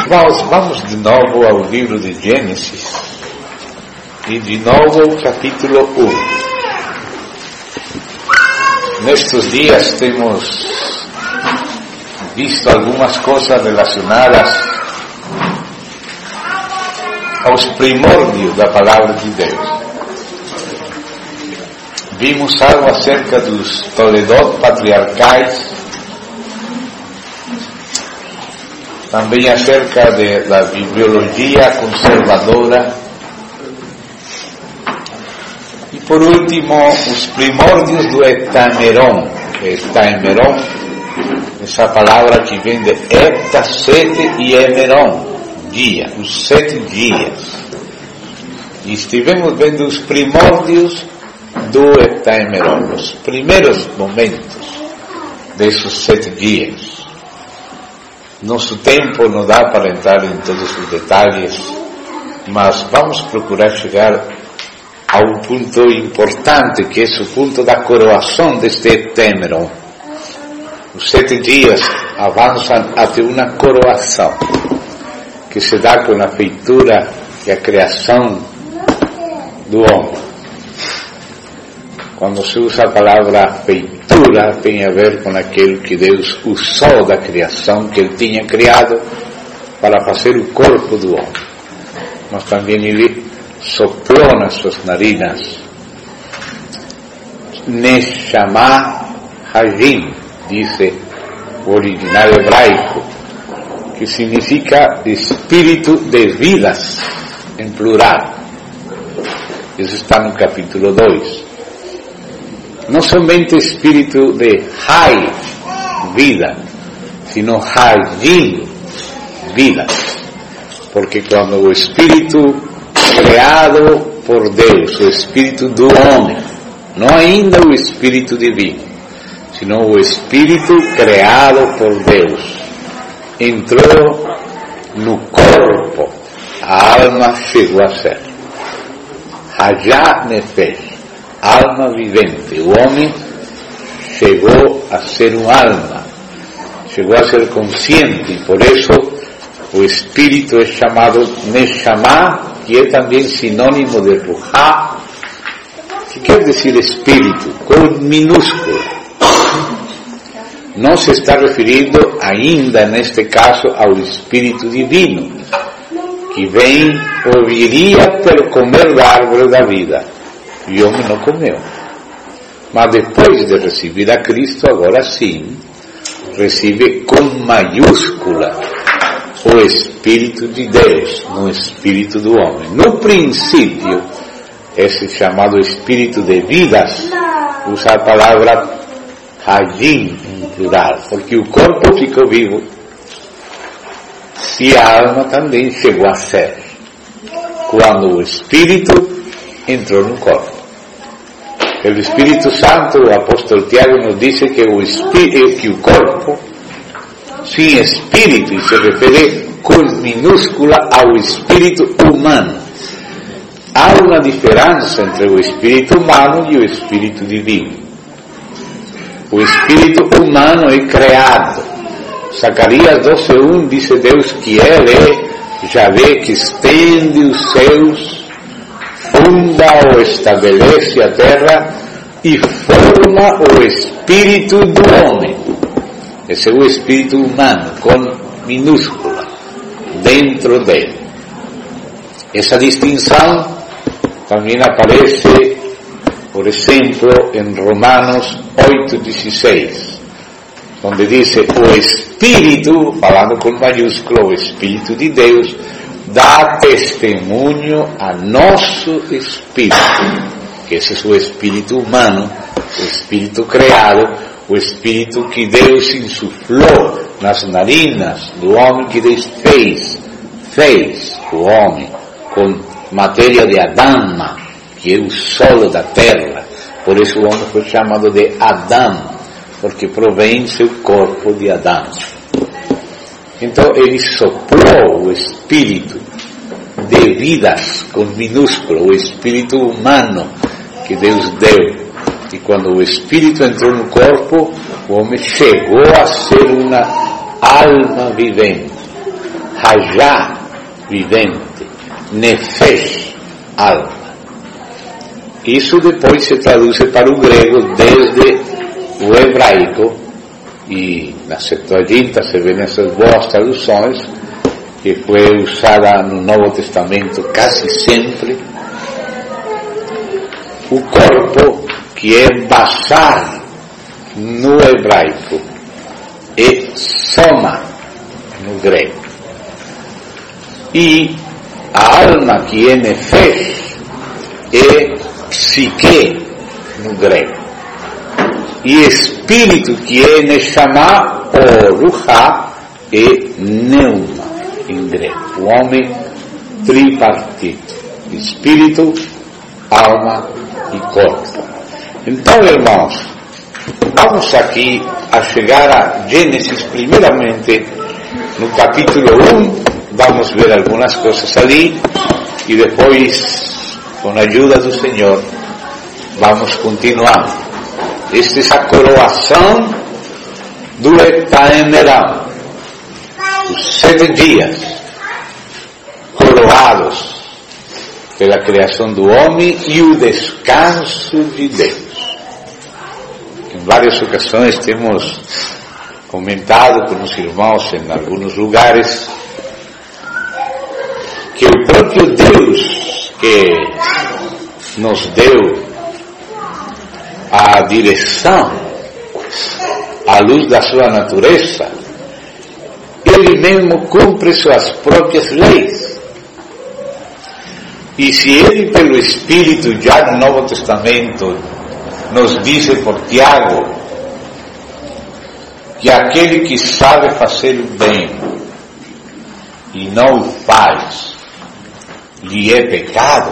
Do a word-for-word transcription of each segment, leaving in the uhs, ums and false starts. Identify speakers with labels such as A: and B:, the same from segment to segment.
A: Irmãos, vamos de novo ao livro de Gênesis e de novo ao capítulo um. Nestes dias temos visto algumas coisas relacionadas aos primórdios da palavra de Deus. Vimos algo acerca dos toledotes patriarcais, também acerca de, da bibliologia conservadora e por último os primórdios do Heptameron. Heptameron, essa palavra que vem de hepta, sete, e emeron, dia, os sete dias. E estivemos vendo os primórdios do Heptameron, os primeiros momentos desses sete dias. Nosso tempo não dá para entrar em todos os detalhes, mas vamos procurar chegar a um ponto importante, que é o ponto da coroação deste Heptameron. Os sete dias avançam até uma coroação, que se dá com a feitura e a criação do homem. Quando se usa a palavra feitura, tem a ver com aquilo que Deus usou da criação, que Ele tinha criado para fazer o corpo do homem. Mas também Ele soprou nas suas narinas Neshama Hajim, diz o original hebraico, que significa espírito de vidas, em plural. Isso está no capítulo dois. Não somente espírito de Hay, vida, sino Hayim, vida. Porque quando o espírito criado por Deus, o espírito do homem, não ainda o espírito divino, sino o espírito criado por Deus, entrou no corpo, a alma chegou a ser Hayat Nefesh, alma vivente. O homem chegou a ser uma alma, chegou a ser consciente, e por isso o espírito é chamado Neshama, que é também sinônimo de Ruha, que quer dizer espírito, com minúsculo. Não se está referindo ainda, neste caso, ao espírito divino, que vem ou viria pelo comer da árvore da vida. E o homem não comeu. Mas depois de receber a Cristo, agora sim, recebe com maiúscula o Espírito de Deus, no Espírito do homem. No princípio, esse chamado Espírito de vidas, usa a palavra Hajim em plural, porque o corpo ficou vivo e a alma também chegou a ser, quando o Espírito entrou no corpo. O Espírito Santo, o apóstolo Tiago nos diz que o, espírito, que o corpo, sim, espírito, e se refere com minúscula ao espírito humano. Há uma diferença entre o espírito humano e o espírito divino. O espírito humano é criado. Zacarias doze, um diz Deus que Ele é Javé, que estende os céus, funda ou estabelece a terra e forma o espírito do homem. Esse é o espírito humano, com minúscula, dentro dele. Essa distinção também aparece, por exemplo, em Romanos oito, dezesseis, onde diz o Espírito, falando com maiúsculo, o Espírito de Deus, dá testemunho a nosso espírito, que esse é o espírito humano, o espírito criado, o espírito que Deus insuflou nas narinas do homem, que Deus fez, fez o homem com matéria de Adão, que é o solo da terra. Por isso o homem foi chamado de Adão, porque provém seu corpo de Adão. Então ele soprou o espírito de vidas, com minúsculo, o espírito humano que Deus deu. E quando o espírito entrou no corpo, o homem chegou a ser uma alma vivente. Hayá, vivente, Nefesh, alma. Isso depois se traduz para o grego desde o hebraico, e na Septuaginta se vê nessas boas traduções, que foi usada no Novo Testamento quase sempre. O corpo, que é basar no hebraico, é soma no grego. E a alma, que é nefesh, é psique no grego. E espírito, que é neshama ou ruha, é neuma em grego. O homem tripartito: espírito, alma e corpo. Então, irmãos, vamos aqui a chegar a Gênesis, primeiramente no capítulo um, vamos ver algumas coisas ali, e depois, com a ajuda do Senhor, vamos continuar. Esta é a coroação do Etaemerão, os sete dias coroados pela criação do homem e o descanso de Deus. Em várias ocasiões temos comentado com os irmãos em alguns lugares que o próprio Deus que nos deu a direção à luz da sua natureza, Ele mesmo cumpre suas próprias leis. E se Ele, pelo Espírito, já no Novo Testamento, nos diz por Tiago que aquele que sabe fazer o bem e não o faz, lhe é pecado,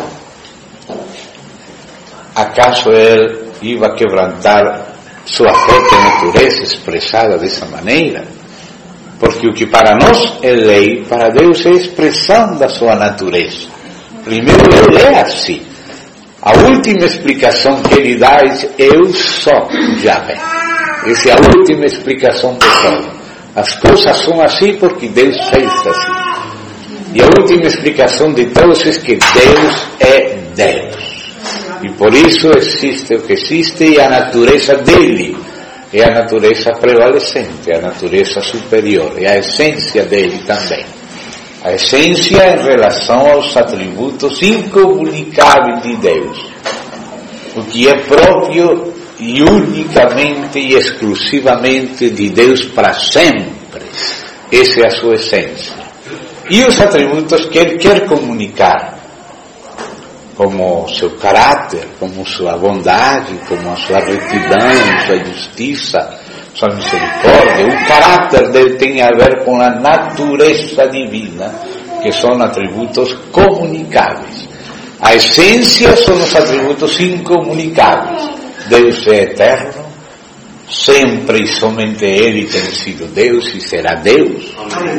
A: acaso ele iba quebrantar sua própria natureza expressada dessa maneira? Porque o que para nós é lei, para Deus é expressão da sua natureza. Primeiro, Ele é assim. A última explicação que Ele dá é: eu sou Yahvé. Essa é a última explicação de todo. As coisas são assim porque Deus fez assim. E a última explicação de todos é que Deus é Deus. E por isso existe o que existe, e a natureza dele é a natureza prevalecente, a natureza superior, é a essência dele também. A essência em relação aos atributos incomunicáveis de Deus, o que é próprio e unicamente e exclusivamente de Deus para sempre. Essa é a sua essência. E os atributos que Ele quer comunicar, como seu caráter, como sua bondade, como a sua retidão, sua justiça, sua misericórdia. O caráter dele tem a ver com a natureza divina, que são atributos comunicáveis. A essência são os atributos incomunicáveis. Deus é eterno, sempre e somente Ele tem sido Deus e será Deus.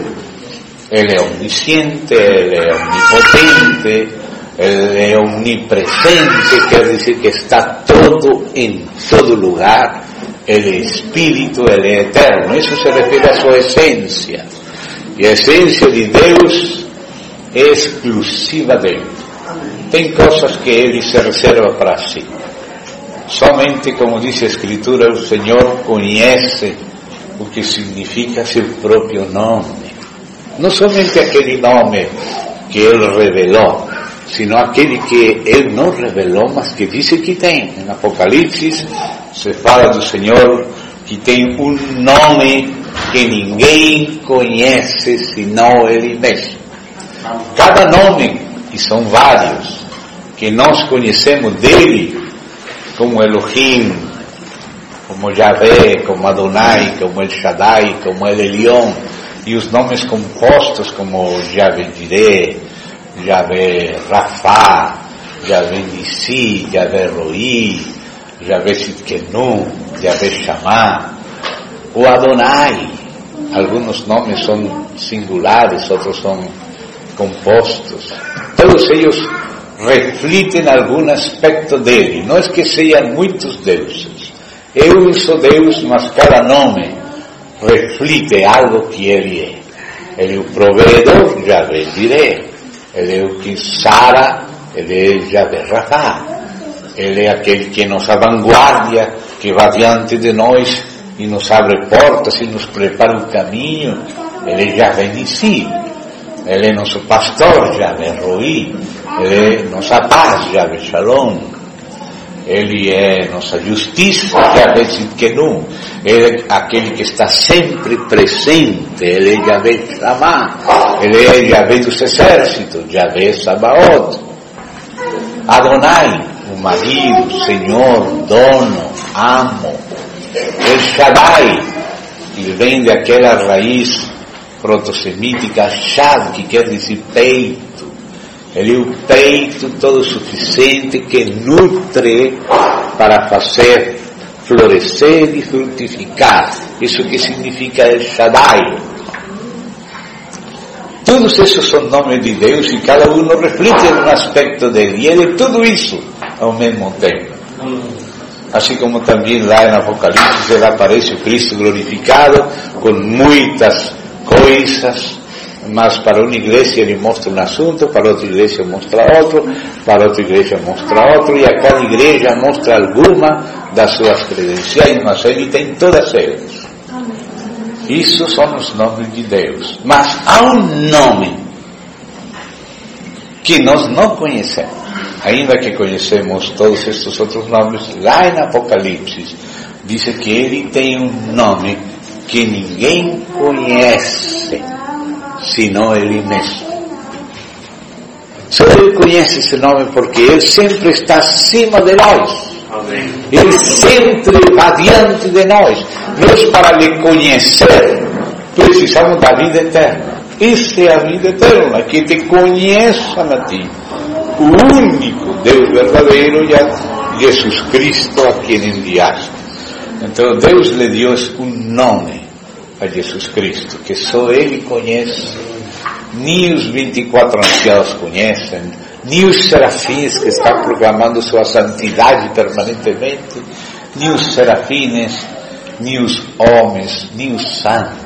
A: Ele é omnisciente, Ele é onipotente, Ele é omnipresente, quer dizer que está todo em todo lugar. Ele é Espírito, Ele é eterno. Isso se refere à sua essência. E a essência de Deus é exclusiva dele. Tem coisas que Ele se reserva para si. Somente, como diz a Escritura, o Senhor conhece o que significa seu próprio nome. Não somente aquele nome que Ele revelou, sino aquele que Ele não revelou, mas que diz que tem. Em Apocalipse se fala do Senhor que tem um nome que ninguém conhece senão Ele mesmo. Cada nome, e são vários, que nós conhecemos dele, como Elohim, como Yahvé, como Adonai, como El Shaddai, como El Elyon, e os nomes compostos como Yahvé Jireh, Yahvé Rafá, Yahvé Nissi, Yahvé Roi, Yahvé Sidkenu, Yahvé Shammah, o Adonai. Alguns nomes são singulares, outros são compostos. Todos eles refletem algum aspecto dele. Não é que sejam muitos deuses. Eu sou Deus, mas cada nome reflete algo que Ele é. Ele é o provedor, Yahvé Jireh. Ele é o que sara, ele é Yahvé Rapha. Ele é aquele que é nossa vanguardia, que vai diante de nós e nos abre portas e nos prepara o caminho. Ele é Yahvé Nissi. Ele é nosso pastor, Yahvé Roi. Ele é nossa paz, Yahvé Shalom. Ele é nossa justiça, Yahvé Tzidkenu. Ele é aquele que está sempre presente. Ele é Yahvé Shammah. Ele é Yahvé dos exércitos, Yahvé Sabaoth. Adonai, o marido, Senhor, dono, amo. El Shaddai, que vem daquela raiz proto-semítica Shad, que quer dizer peito. Ele é o peito todo suficiente que nutre para fazer florescer e frutificar. Isso que significa El Shaddai. Todos esses são nomes de Deus e cada um reflete um aspecto dele. E ele é tudo isso ao mesmo tempo. Assim como também lá em Apocalipse ele aparece o Cristo glorificado com muitas coisas, mas para uma igreja ele mostra um assunto, para outra igreja mostra outro, para outra igreja mostra outro, e a cada igreja mostra alguma das suas credenciais, mas ele tem todas elas. Isso são os nomes de Deus. Mas há um nome que nós não conhecemos, ainda que conhecemos todos estes outros nomes. Lá em Apocalipse diz que ele tem um nome que ninguém conhece senão ele mesmo. Só ele conhece esse nome porque ele sempre está acima de nós. Amém. Ele sempre vai diante de nós. Nós, para lhe conhecer, precisamos da vida eterna. Essa é a vida eterna, que te conheçam a ti, o único Deus verdadeiro, e a Jesus Cristo a quem enviaste. Então Deus lhe deu um nome a Jesus Cristo, que só Ele conhece. Nem os vinte e quatro anciãos conhecem, nem os serafins que estão proclamando sua santidade permanentemente, nem os serafines, nem os homens, nem os santos.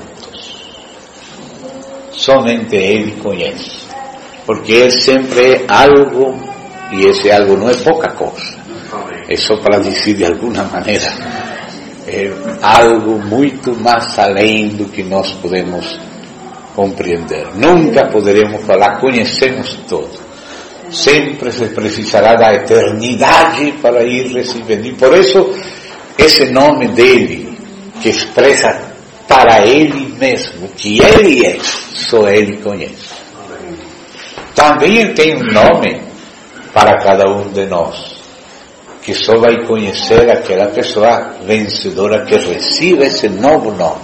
A: Somente Ele conhece, porque Ele sempre é algo, e esse algo não é pouca coisa, é só para dizer de alguma maneira, é algo muito mais além do que nós podemos compreender. Nunca poderemos falar, conhecemos todo. Sempre se precisará da eternidade para ir recebendo. E por isso, esse nome dele, que expressa para ele mesmo, que ele é, só ele conhece. Também ele tem um nome para cada um de nós, que só vai conhecer aquela pessoa vencedora que recebe esse novo nome.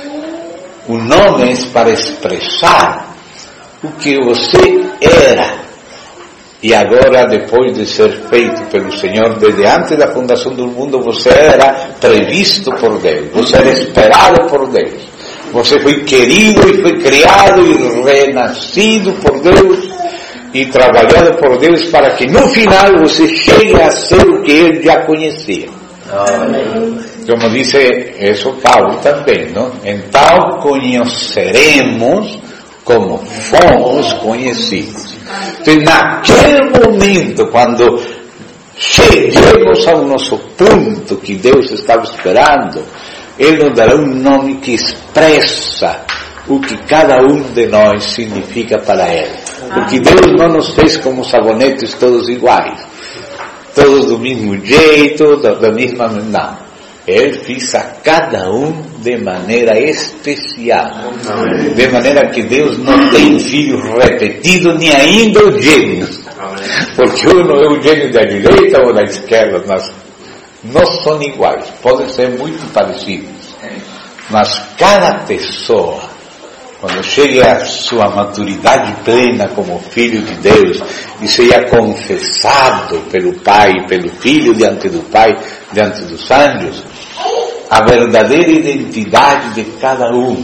A: O nome é para expressar o que você era, e agora, depois de ser feito pelo Senhor, desde antes da fundação do mundo, você era previsto por Deus, você era esperado por Deus, você foi querido e foi criado e renascido por Deus e trabalhado por Deus para que no final você chegue a ser o que Ele já conhecia. Amém. Como disse isso Paulo também, não? Então conheceremos como fomos conhecidos. Então, naquele momento, quando cheguemos ao nosso ponto que Deus estava esperando, Ele nos dará um nome que expressa o que cada um de nós significa para Ele. Porque Deus não nos fez como sabonetes todos iguais, todos do mesmo jeito, da mesma maneira. Ele fez a cada um de maneira especial. Amém. De maneira que Deus não tem filho repetido, nem ainda o gênio. Porque um é o gênio da direita ou da esquerda, mas não são iguais. Podem ser muito parecidos. Mas cada pessoa, quando chegue à sua maturidade plena como filho de Deus e seja confessado pelo Pai e pelo Filho diante do Pai, diante dos anjos, a verdadeira identidade de cada um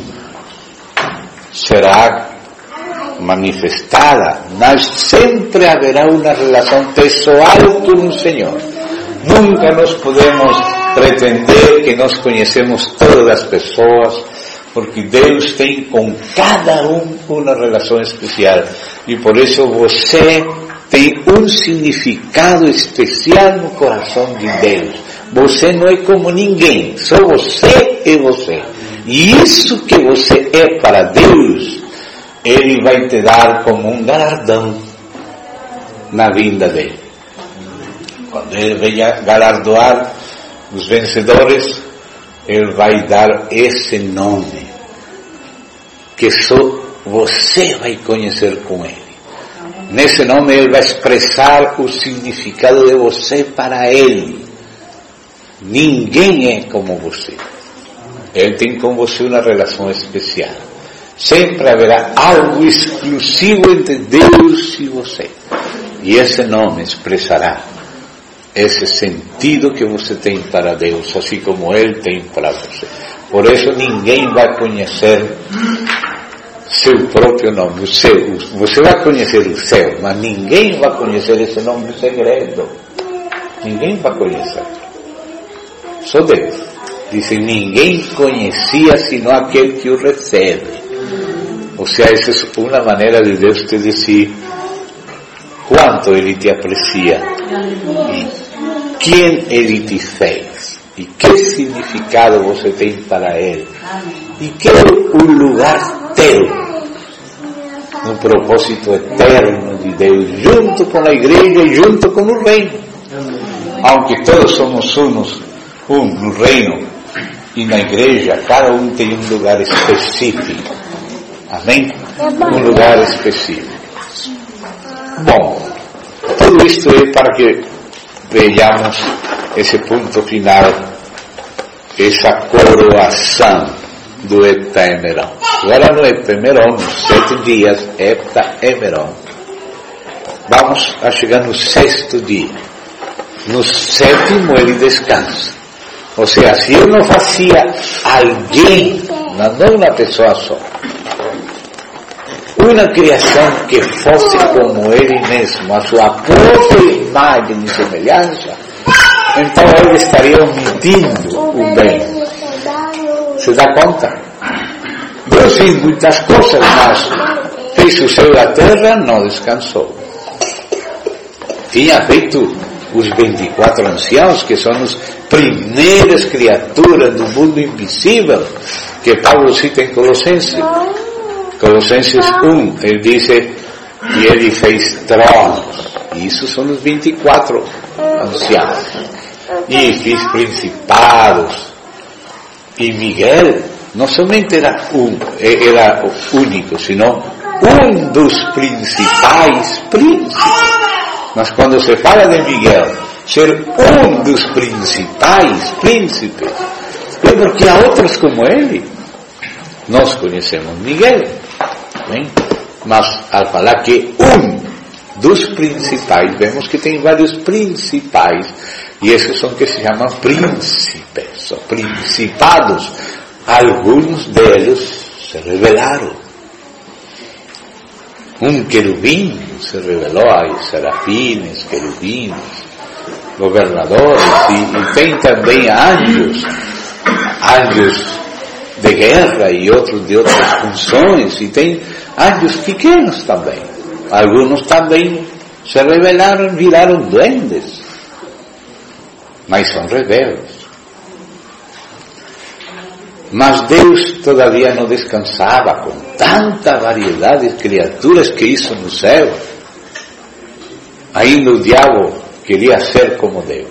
A: será manifestada, mas sempre haverá uma relação pessoal com o Senhor. Nunca nós podemos pretender que nós conhecemos todas as pessoas, porque Deus tem com cada um uma relação especial, e por isso você tem um significado especial no coração de Deus. Você não é como ninguém, só você e você. E isso que você é para Deus, Ele vai te dar como um galardão na vinda dele. Quando Ele venha galardoar os vencedores, Ele vai dar esse nome, que só você vai conhecer com Ele. Nesse nome Ele vai expressar o significado de você para Ele. Ninguém é como você. Ele tem com você uma relação especial. Sempre haverá algo exclusivo entre Deus e você. E esse nome expressará esse sentido que você tem para Deus, assim como Ele tem para você. Por isso ninguém vai conhecer seu próprio nome, o seu. Você vai conhecer o seu, mas ninguém vai conhecer esse nome do segredo. Ninguém vai conhecer. Só Deus. Dizem, ninguém conhecia senão aquele que o recebe. Ou seja, essa é uma maneira de Deus te dizer quanto Ele te aprecia e quem Ele te fez e que significado você tem para Ele e que é o lugar teu no propósito eterno de Deus, junto com a igreja e junto com o reino. Aunque todos somos unos, um no reino e na igreja, cada um tem um lugar específico. Amém? Um lugar específico. Bom, tudo isto é para que vejamos esse ponto final, essa coroação do Heptaemeron. Agora no Heptaemeron, nos sete dias, Heptaemeron, vamos a chegar no sexto dia. No sétimo ele descansa. Ou seja, se ele não fazia alguém, não uma pessoa só, uma criação que fosse como ele mesmo, a sua própria imagem e semelhança, então ele estaria omitindo o bem. Se dá conta? Deus fez muitas coisas, mas fez o céu e a terra, não descansou. Tinha feito os vinte e quatro anciãos, que são as primeiras criaturas do mundo invisível, que Paulo cita em Colossenses. Colossenses um, ele diz, e ele fez tronos, e isso são os vinte e quatro anciãos, e fez principados, e Miguel não somente era um, era o único, senão um dos principais príncipes. Mas quando se fala de Miguel ser um dos principais príncipes, é porque há outros como ele. Nós conhecemos Miguel, bem? Mas ao falar que um dos principais, vemos que tem vários principais, e esses são que se chamam príncipes, ou principados. Alguns deles se rebelaram. Um querubim se revelou, aí serafines, querubins, governadores, e, e tem também anjos, anjos de guerra e outros de outras funções, e tem anjos pequenos também. Alguns também se rebelaram, viraram duendes, mas são rebeldes. Mas Deus todavia não descansava com tanta variedade de criaturas que isso no céu. Ainda o diabo queria ser como Deus.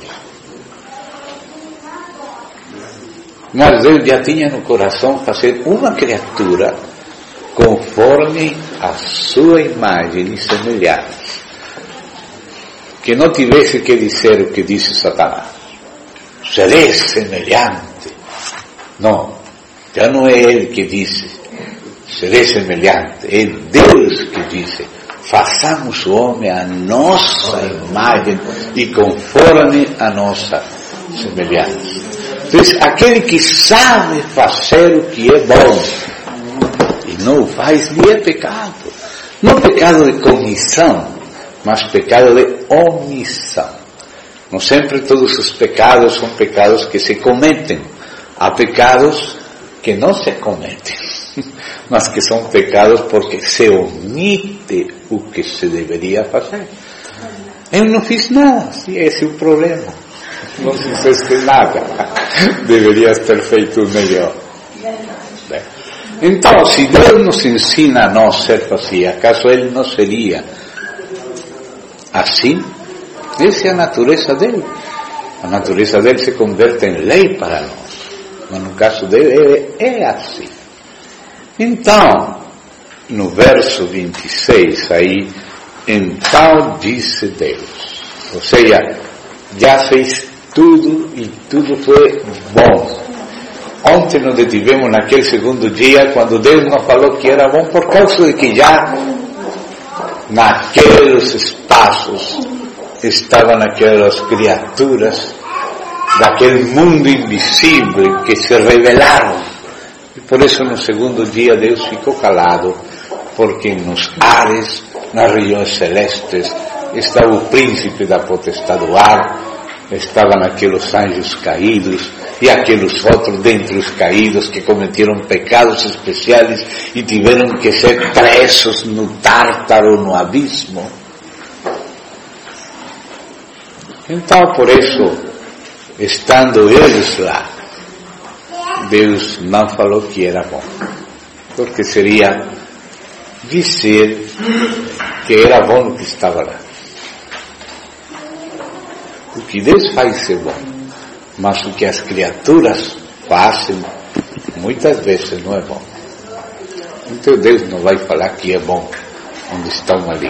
A: Mas Deus já tinha no coração fazer uma criatura conforme a sua imagem e semelhança, que não tivesse que dizer o que disse Satanás: serei semelhante. Não, já não é ele que disse serei semelhante, é Deus que disse: façamos o homem a nossa imagem e conforme a nossa semelhança. Então, aquele que sabe fazer o que é bom e não o faz, lhe é pecado. Não pecado de comissão, mas pecado de omissão. Não sempre todos os pecados são pecados que se cometem. Há pecados que não se cometem, mas que são pecados porque se omite o que se deveria fazer. Eu não fiz nada, esse é o problema. Não fizeste nada, deverias ter feito melhor. Então, se Deus nos ensina a não ser assim, acaso Ele não seria assim? Essa é a natureza dele. A natureza dele se converte em lei para nós, mas no caso dele é, é assim. Então, no verso vinte e seis aí, então disse Deus, ou seja, já fez tudo e tudo foi bom. Ontem nos detivemos naquele segundo dia, quando Deus nos falou que era bom, por causa de que já naqueles espaços estavam aquelas criaturas daquele mundo invisível que se revelaram. E por isso no segundo dia Deus ficou calado, porque nos ares, nas regiões celestes, estava o príncipe da potestade do ar, estavam aqueles anjos caídos, e aqueles outros dentre os caídos que cometeram pecados especiais e tiveram que ser presos no Tártaro, no abismo. Então, por isso, estando eles lá, Deus não falou que era bom, porque seria dizer que era bom o que estava lá. O que Deus faz é bom, mas o que as criaturas fazem muitas vezes não é bom. Então Deus não vai falar que é bom onde estão ali.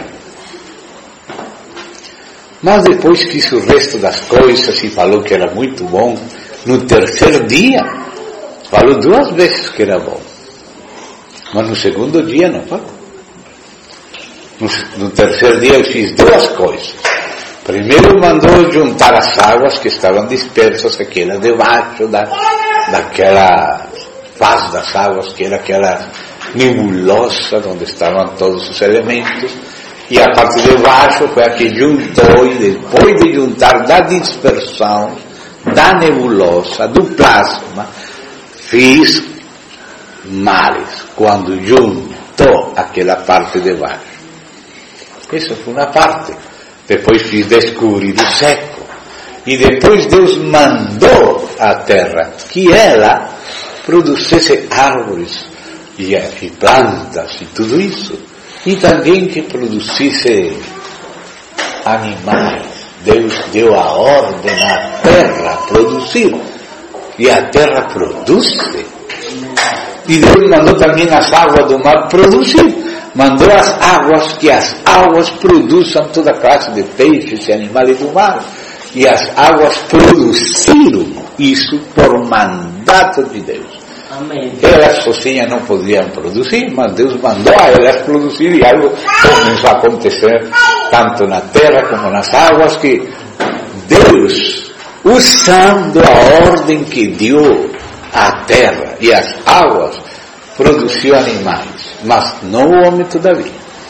A: Mas depois quis o resto das coisas e falou que era muito bom. No terceiro dia falou duas vezes que era bom, mas no segundo dia não falou. No, no terceiro dia eu fiz duas coisas. Primeiro mandou juntar as águas que estavam dispersas, aquela debaixo da, daquela faz das águas, que era aquela nebulosa onde estavam todos os elementos, e a parte de baixo foi a que juntou, e depois de juntar da dispersão, da nebulosa, do plasma, fiz mares, quando juntou aquela parte de baixo. Isso foi uma parte. Depois fiz descobrir o seco. E depois Deus mandou à terra que ela produzisse árvores e, e plantas e tudo isso. E também que produzisse animais. Deus deu a ordem à terra produzir. E a terra produz. E Deus mandou também as águas do mar produzir. Mandou as águas, que as águas produzam toda classe de peixes e animais do mar. E as águas produziram isso por mandato de Deus. Amém. Elas sozinhas não podiam produzir, mas Deus mandou a elas produzir, e algo começou a acontecer tanto na terra como nas águas, que Deus, usando a ordem que deu à terra e às águas, produziu animais, mas não o homem todavia.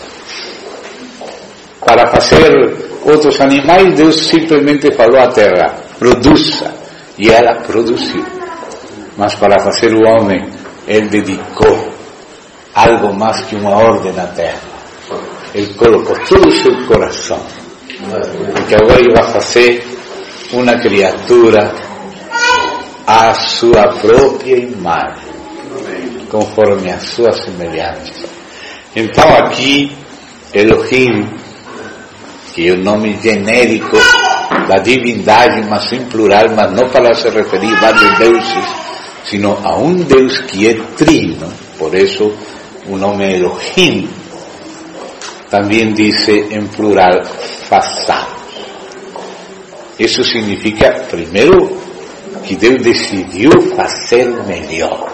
A: Para fazer outros animais, Deus simplesmente falou à terra, produza, e ela produziu. Mas para fazer o homem, Ele dedicou algo mais que uma ordem na terra. Ele colocou todo o seu coração, porque agora Ele vai fazer uma criatura à sua própria imagem, conforme a sua semelhança. Então aqui, Elohim, que é o nome genérico da divindade, mas em plural, mas não para se referir a vários deuses, sino a um Deus que é trino. Por isso o nome Elohim também diz em plural façamos. Isso significa, primeiro, que Deus decidiu fazer melhor.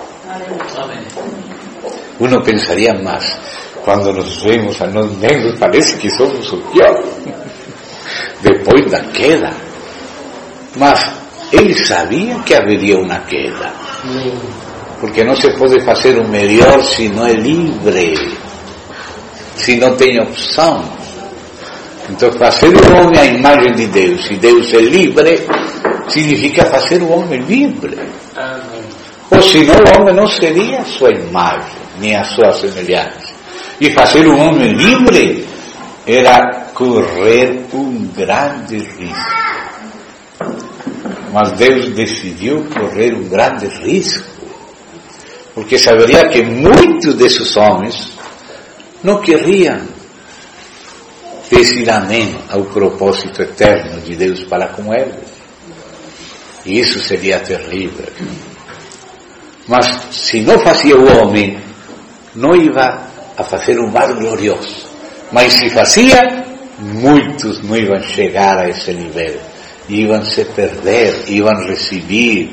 A: Uno pensaria, mas quando nos vemos a nós mesmos, parece que somos o pior depois da queda. Mas Ele sabia que haveria uma queda, porque não se pode fazer o melhor se não é livre, se não tem opção. Então fazer o homem à imagem de Deus, se Deus é livre, significa fazer o homem livre. Ou senão o homem não seria a sua imagem, nem a sua semelhança. E fazer um homem livre era correr um grande risco. Mas Deus decidiu correr um grande risco, porque saberia que muitos desses homens não queriam dizer amém ao propósito eterno de Deus para com eles. E isso seria terrível. Mas se não fazia o homem, não ia a fazer um mal glorioso. Mas se fazia, muitos não iam chegar a esse nível. Iam se perder, iam receber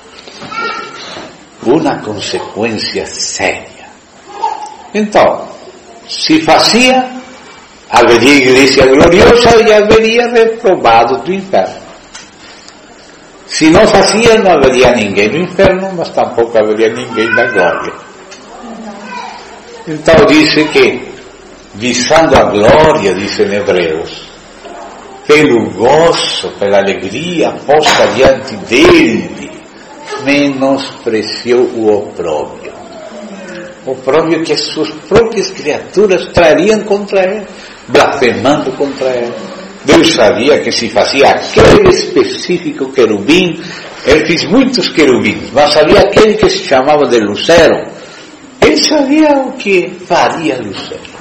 A: uma consequência séria. Então, se fazia, haveria igreja gloriosa e haveria reprovados do inferno. Se não fazia, não haveria ninguém no inferno, mas tampouco haveria ninguém na glória. Então diz que, visando a glória, dizem Hebreus, pelo gozo, pela alegria posta diante dele, menospreciou o opróbrio. O opróbrio que as suas próprias criaturas trariam contra ele, blasfemando contra ele. Deus sabia que se fazia aquele específico querubim, ele fez muitos querubins, mas havia aquele que se chamava de Lucero. Ele sabia o que faria Lucero.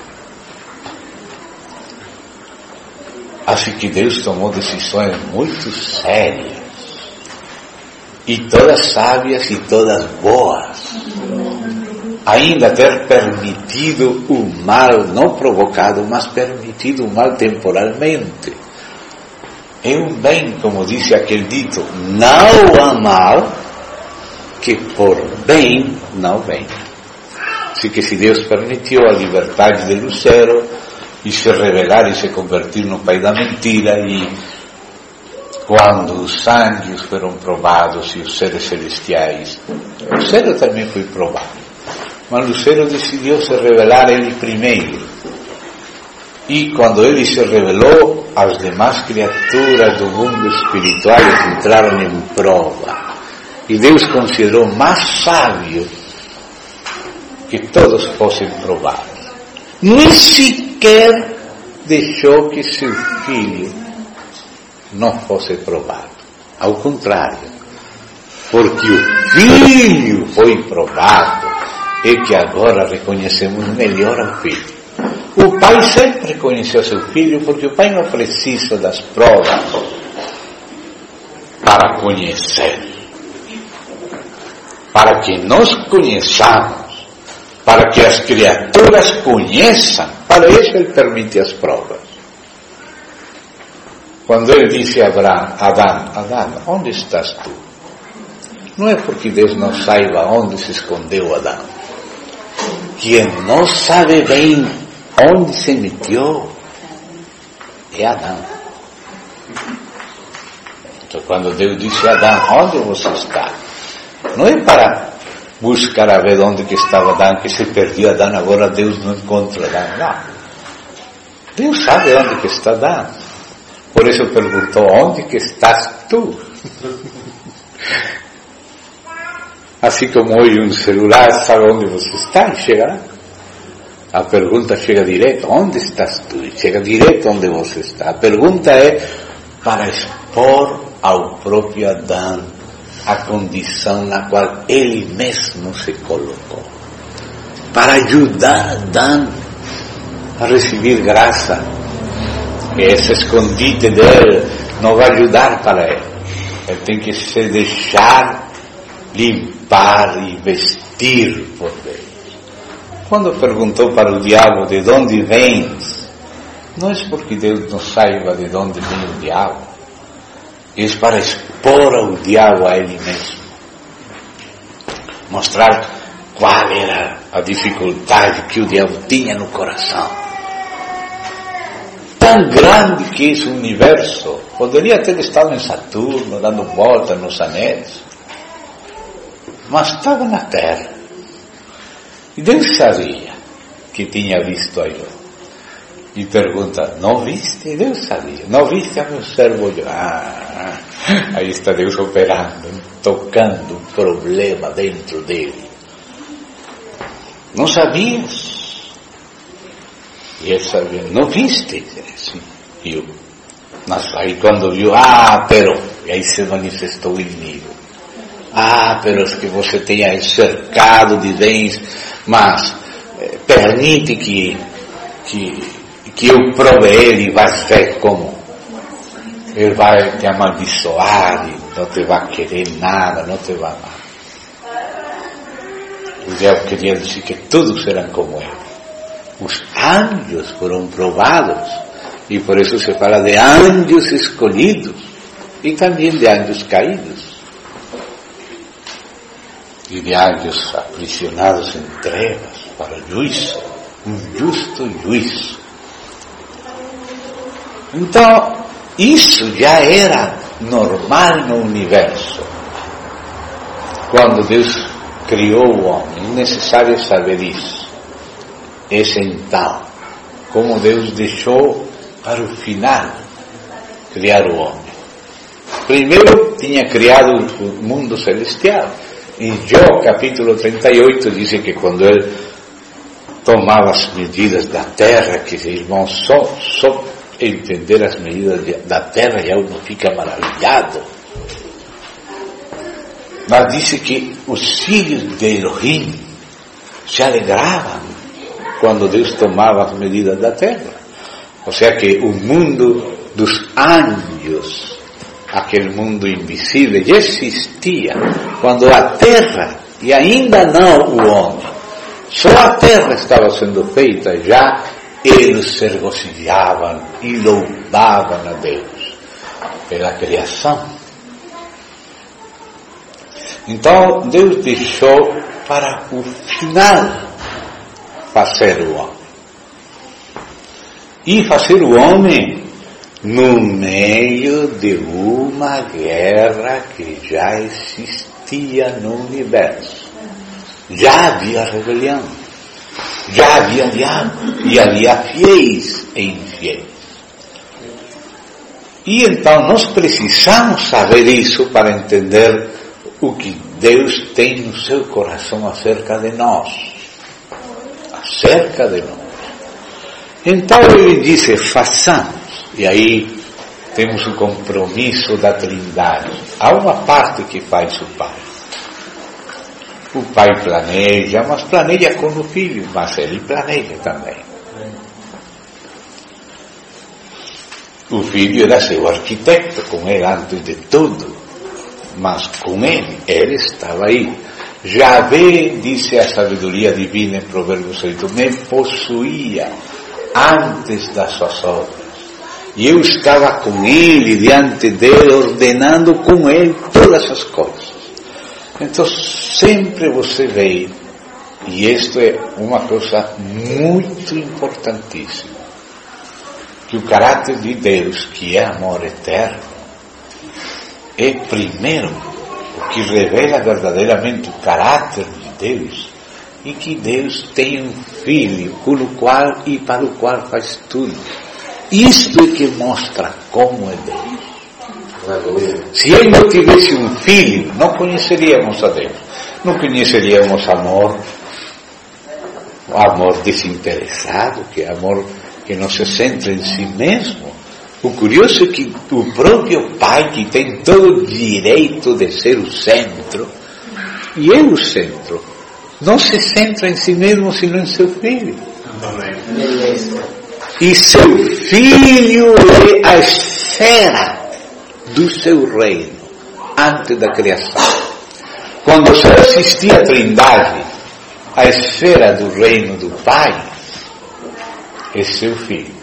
A: Assim que Deus tomou decisões muito sérias, e todas sábias e todas boas. Ainda ter permitido o mal, não provocado, mas permitido o mal temporalmente. É um bem, como disse aquele dito, não há mal que por bem não vem. Assim que se Deus permitiu a liberdade de Lucero e se revelar e se convertir no pai da mentira, e quando os anjos foram provados e os seres celestiais, Lucero também foi provado. Mas Lucero decidiu se revelar ele primeiro. E quando ele se revelou, as demais criaturas do mundo espiritual entraram em prova. E Deus considerou mais sábio que todos fossem provados. Nem sequer deixou que seu filho não fosse provado. Ao contrário, porque o filho foi provado, é que agora reconhecemos melhor ao filho. O pai sempre conheceu seu filho, porque o pai não precisa das provas para conhecer. Para que nós conheçamos, para que as criaturas conheçam, para isso ele permite as provas. Quando ele disse a Abraão, Adão, Adão, onde estás tu? Não é porque Deus não saiba onde se escondeu Adão. Quem não sabe bem onde se meteu é Adão. Então, quando Deus disse a Adão, onde você está? Não é para buscar a ver onde que estava Adão, que se perdeu Adão, agora Deus não encontra Adão. Não. Deus sabe onde que está Adão. Por isso perguntou, onde que estás tu? Assim como hoje um celular sabe onde você está e chega lá. A pergunta chega direto, onde estás tu? E chega direto onde você está. A pergunta é para expor ao próprio Adão a condição na qual ele mesmo se colocou. Para ajudar Adão a receber graça. Que esse escondite dele não vai ajudar para ele. Ele tem que se deixar limpar e vestir por Deus. Quando perguntou para o diabo de onde vens, não é porque Deus não saiba de onde vem o diabo, é para expor ao diabo a ele mesmo, mostrar qual era a dificuldade que o diabo tinha no coração. Tão grande que esse universo, poderia ter estado em Saturno, dando volta nos anéis, mas estava na Terra. E Deus sabia que tinha visto a Jó. E pergunta, não viste? E Deus sabia. Não viste a meu servo Jó? Ah, aí está Deus operando. tocando um problema dentro dele. Não sabias? E ele sabia, não viste? Sim, eu. Mas aí quando viu, ah, pero, e aí se manifestou o inimigo. Ah, pero es que você tenha cercado de bens, mas eh, permite que, que, que eu prove ele e vais ver como ele vai te amaldiçoar e não te vai querer nada, não te vai amar. O diabo queria dizer que todos eram como ele. Os anjos foram provados, e por isso se fala de anjos escolhidos, e também de anjos caídos, e de anjos aprisionados em trevas para o juízo, um justo juízo. Então, isso já era normal no universo. Quando Deus criou o homem, é necessário saber isso. Esse então, como Deus deixou para o final criar o homem. Primeiro tinha criado o mundo celestial. Em Jó capítulo trinta e oito diz que quando ele tomava as medidas da terra, que irmãos, só, só entender as medidas da terra já uno fica maravilhado. Mas disse que os filhos de Elohim se alegravam quando Deus tomava as medidas da terra. Ou seja que o mundo dos anjos, aquele mundo invisível, já existia quando a terra, e ainda não o homem, só a terra estava sendo feita, já eles se regocijavam e louvavam a Deus pela criação. Então Deus deixou para o final fazer o homem. E fazer o homem no meio de uma guerra que já existia no universo. Já havia rebelião, já havia diabo, e havia fiéis e infiéis. E então nós precisamos saber isso para entender o que Deus tem no seu coração acerca de nós. Acerca de nós. Então ele disse, façamos. E aí temos o compromisso da Trindade. Há uma parte que faz o Pai. O Pai planeja, mas planeja com o Filho, mas ele planeja também. O Filho era seu arquiteto, com ele antes de tudo. Mas com ele, ele estava aí. Javé, disse a sabedoria divina em Provérbios oito, me possuía antes das suas obras. E eu estava com ele, diante dele, ordenando com ele todas as coisas. Então, sempre você vê, e isto é uma coisa muito importantíssima, que o caráter de Deus, que é amor eterno, é primeiro o que revela verdadeiramente o caráter de Deus, e que Deus tem um filho com o qual e para o qual faz tudo. Isto é que mostra como é Deus. Se ele não tivesse um filho, não conheceríamos a Deus, não conheceríamos amor, o amor desinteressado, que é amor que não se centra em si mesmo. O curioso é que o próprio Pai, que tem todo o direito de ser o centro, e é o centro, não se centra em si mesmo, sino em seu filho. E seu filho é a esfera do seu reino, antes da criação. Quando só existia a Trindade, a esfera do reino do Pai é seu filho.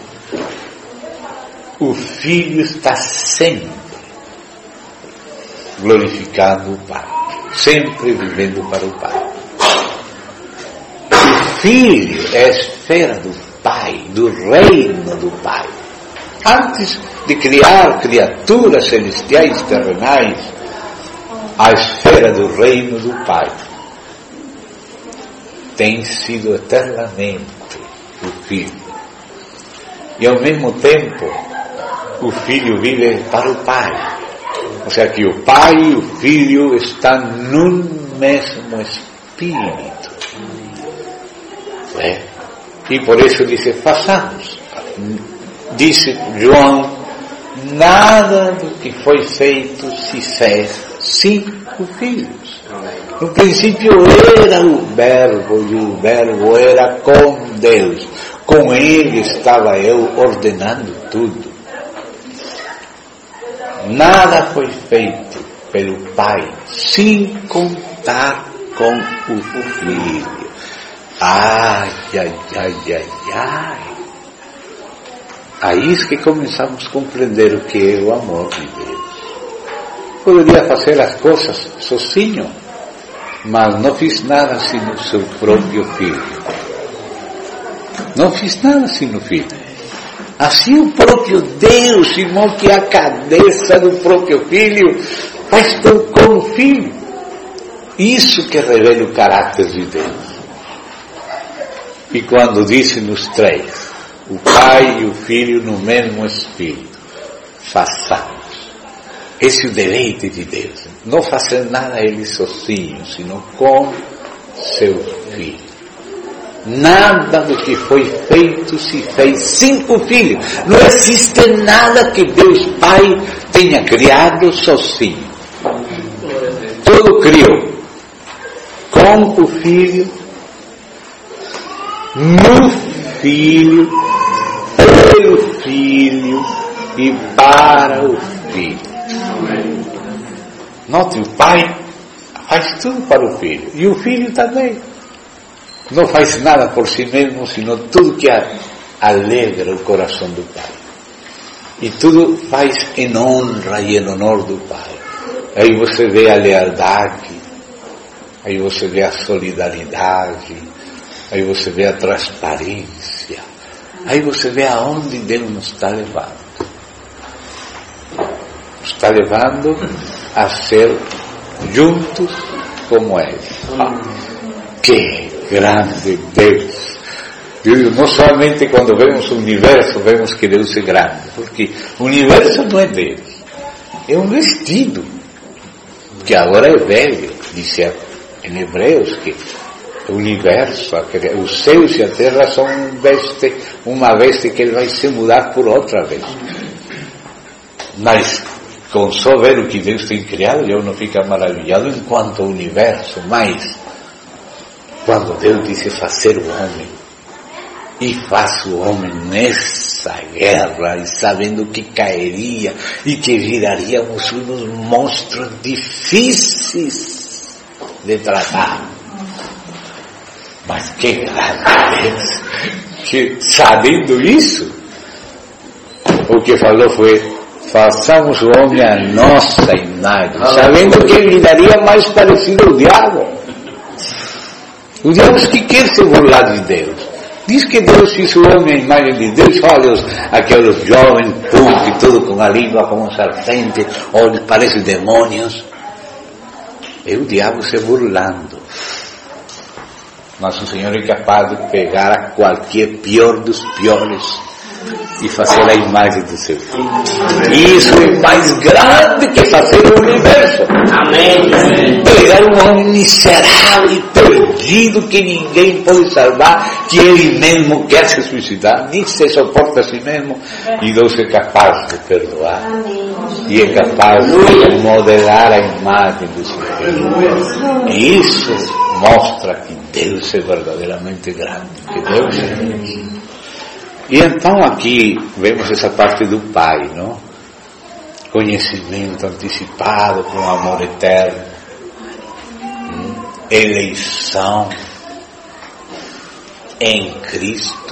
A: O filho está sempre glorificando o Pai, sempre vivendo para o Pai. O filho é a esfera do Pai, do reino do Pai. Antes de criar criaturas celestiais, terrenais, a esfera do reino do Pai tem sido eternamente o Filho. E ao mesmo tempo, o Filho vive para o Pai. Ou seja, que o Pai e o Filho estão num mesmo Espírito. É? E por isso disse, façamos. Disse João, nada do que foi feito se fez cinco filhos. No princípio era o Verbo, e o Verbo era com Deus. Com Ele estava eu ordenando tudo. Nada foi feito pelo Pai, sem contar com o Filho. Ai, ai, ai, ai, ai. Aí é que começamos a compreender o que é o amor de Deus. Poderia fazer as coisas sozinho, mas não fiz nada sem o seu próprio Filho. Não fiz nada sem o Filho. Assim o próprio Deus, irmão, que é a cabeça do próprio Filho, faz tudo com o Filho. Isso que revela o caráter de Deus. E quando disse nos três, o Pai e o Filho no mesmo Espírito, façamos. Esse é o deleite de Deus. Não fazer nada ele sozinho, sino com seu Filho. Nada do que foi feito se fez sem o Filho. Não existe nada que Deus Pai tenha criado sozinho. Tudo criou com o Filho, no Filho, pelo Filho e para o Filho. Note, o Pai faz tudo para o Filho e o Filho também. Não faz nada por si mesmo, sino tudo que alegra o coração do Pai. E tudo faz em honra e em honor do Pai. Aí você vê a lealdade, aí você vê a solidariedade, aí você vê a transparência, aí você vê aonde Deus nos está levando. Nos está levando a ser juntos como Ele. Ah, que grande Deus! Deus! Não somente quando vemos o universo, vemos que Deus é grande, porque o universo não é Deus, é um vestido, que agora é velho, diz em Hebreus, que o universo, os céus e a terra são um veste, uma veste que ele vai se mudar por outra vez. Mas com só ver o que Deus tem criado, eu não fico maravilhado enquanto o universo, mas quando Deus disse fazer o homem, e faz o homem nessa guerra, e sabendo que cairia, e que viraríamos uns monstros difíceis de tratar. Mas que grande Deus, que sabendo isso, o que falou foi, façamos o homem a nossa imagem, sabendo que ele daria mais parecido ao diabo. O diabo que quer se burlar de Deus. Diz que Deus fez o homem a imagem de Deus. Olha os, aqueles jovens, punk, e tudo com a língua como um serpente, olhos parecem demônios. É o diabo se burlando. Mas o Senhor é capaz de pegar a qualquer pior dos piores e fazer a imagem do seu Filho. Isso é mais grande que fazer o universo. Amém. Pegar um homem miserável e perdido que ninguém pode salvar, que ele mesmo quer se suicidar, nem se suporta a si mesmo, e Deus é capaz de perdoar. Amém. E é capaz de modelar a imagem do seu Filho. E isso mostra que Deus é verdadeiramente grande, que Deus é Deus. E então aqui vemos essa parte do Pai, não? Conhecimento antecipado com amor eterno, eleição em Cristo,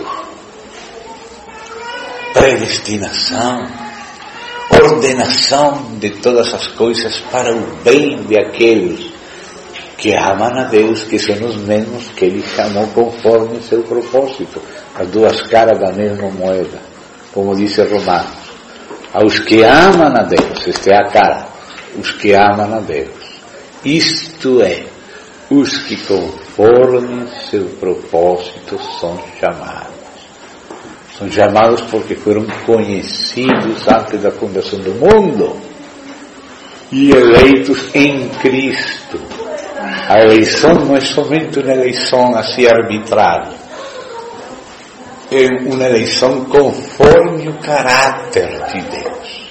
A: predestinação, ordenação de todas as coisas para o bem de aqueles que amam a Deus, que são os mesmos que Ele chamou conforme seu propósito. As duas caras da mesma moeda, como diz Romanos. Aos que amam a Deus, esta é a cara, os que amam a Deus. Isto é, os que conforme seu propósito são chamados. São chamados porque foram conhecidos antes da fundação do mundo. e eleitos em Cristo. A eleição não é somente uma eleição assim arbitrária, é uma eleição conforme o caráter de Deus.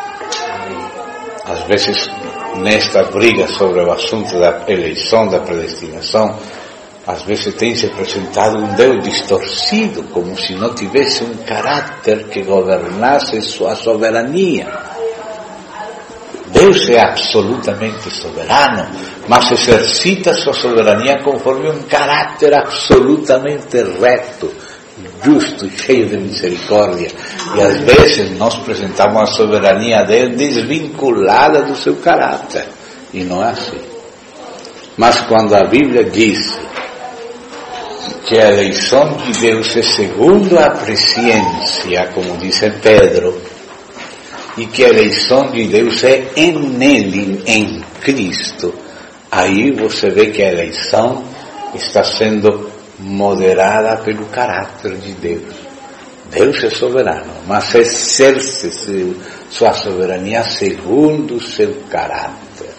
A: Às vezes, nesta briga sobre o assunto da eleição, da predestinação, às vezes tem se apresentado um Deus distorcido, como se não tivesse um caráter que governasse sua soberania. Deus é absolutamente soberano, mas exercita sua soberania conforme um caráter absolutamente reto, justo, cheio de misericórdia. E às vezes nós apresentamos a soberania dele desvinculada do seu caráter, e não é assim. Mas quando a Bíblia diz que a eleição de Deus é segundo a presciência, como diz Pedro, e que a eleição de Deus é em Nele, em Cristo, aí você vê que a eleição está sendo moderada pelo caráter de Deus. Deus é soberano, mas exerce sua soberania segundo o seu caráter.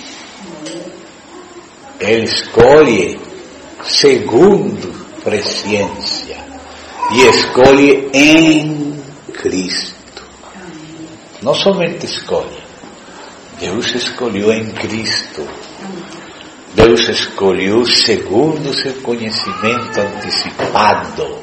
A: Ele escolhe segundo presciência e escolhe em Cristo. Não somente escolhe, Deus escolheu em Cristo. Deus escolheu segundo o seu conhecimento antecipado.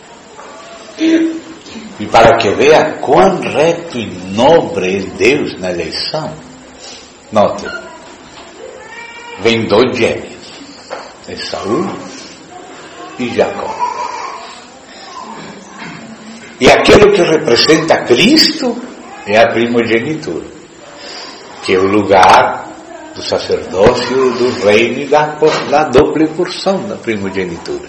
A: E para que veja quão reto e nobre é Deus na eleição, note, vem dois gêmeos, Esaú e Jacó. E aquilo que representa Cristo é a primogenitura, que é o lugar do sacerdócio, do reino e da, da dupla porção da primogenitura.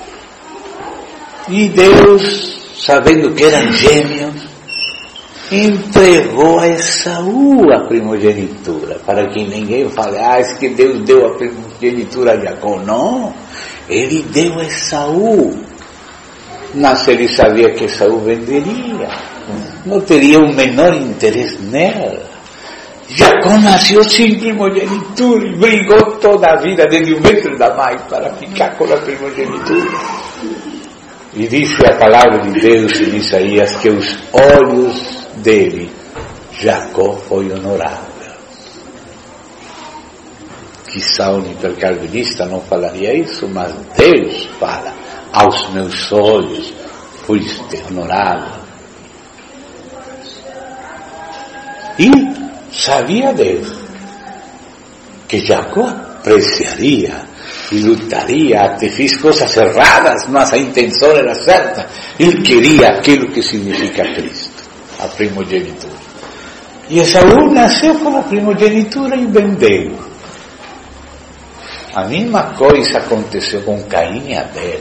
A: E Deus, sabendo que eram gêmeos, entregou a Esaú a primogenitura, para que ninguém fale, ah, é que Deus deu a primogenitura a Jacó. Não, ele deu a Esaú, mas ele sabia que Esaú venderia, não teria o menor interesse nela. Jacó nasceu sem primogenitura e brigou toda a vida desde o ventre da mãe para ficar com a primogenitura. E disse a palavra de Deus em Isaías que os olhos dele, Jacó foi honorável. Quizá o hipercalvinista não falaria isso, mas Deus fala, aos meus olhos foste honorável. E sabia Deus que Jacó apreciaria e lutaria, até fez coisas erradas, mas a intenção era certa. Ele queria aquilo que significa Cristo, a primogenitura. E Esaú nasceu com a primogenitura e vendeu. A mesma coisa aconteceu com Caim e Abel.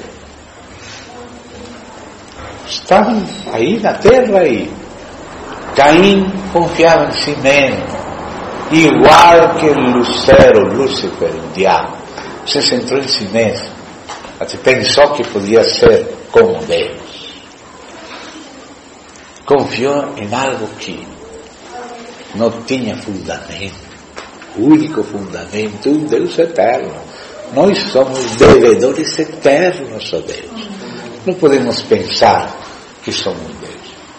A: Estavam aí na terra e Caim confiava em si mesmo, igual que Lucero, Lúcifer, o diabo. Se centrou em si mesmo, até pensou que podia ser como Deus. Confiou em algo que não tinha fundamento. O único fundamento é um Deus eterno. Nós somos devedores eternos a Deus. Não podemos pensar que somos Deus.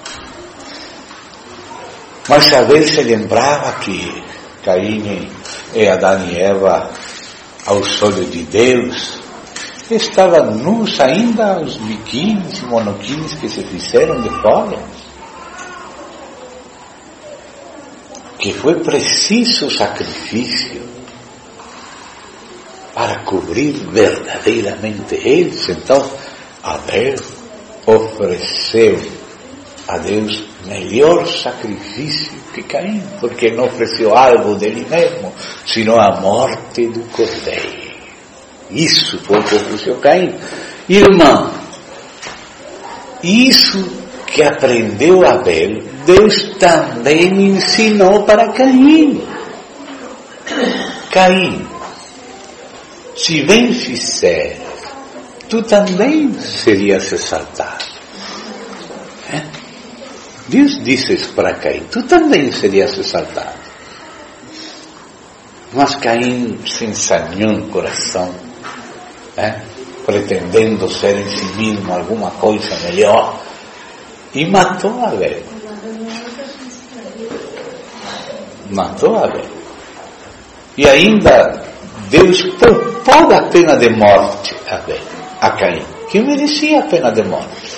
A: Mas Abel se lembrava que Caim e Adão e Eva, aos olhos de Deus, estavam nus ainda os biquínis e monoquínis que se fizeram de fora. Que foi preciso sacrifício para cobrir verdadeiramente eles. Então, Abel ofereceu a Deus melhor sacrifício que Caim, porque não ofereceu algo dele mesmo, senão a morte do cordeiro. Isso foi o que ofereceu Caim. Irmão, isso que aprendeu Abel, Deus também ensinou para Caim. Caim, se bem fizer, tu também serias exaltado. É? Deus disse isso para Caim, tu também serias exaltado. Mas Caim se ensanhou no coração, né? Pretendendo ser em si mesmo alguma coisa melhor, e matou Abel. Matou Abel. E ainda Deus poupou a pena de morte a Abel, a Caim, que merecia a pena de morte.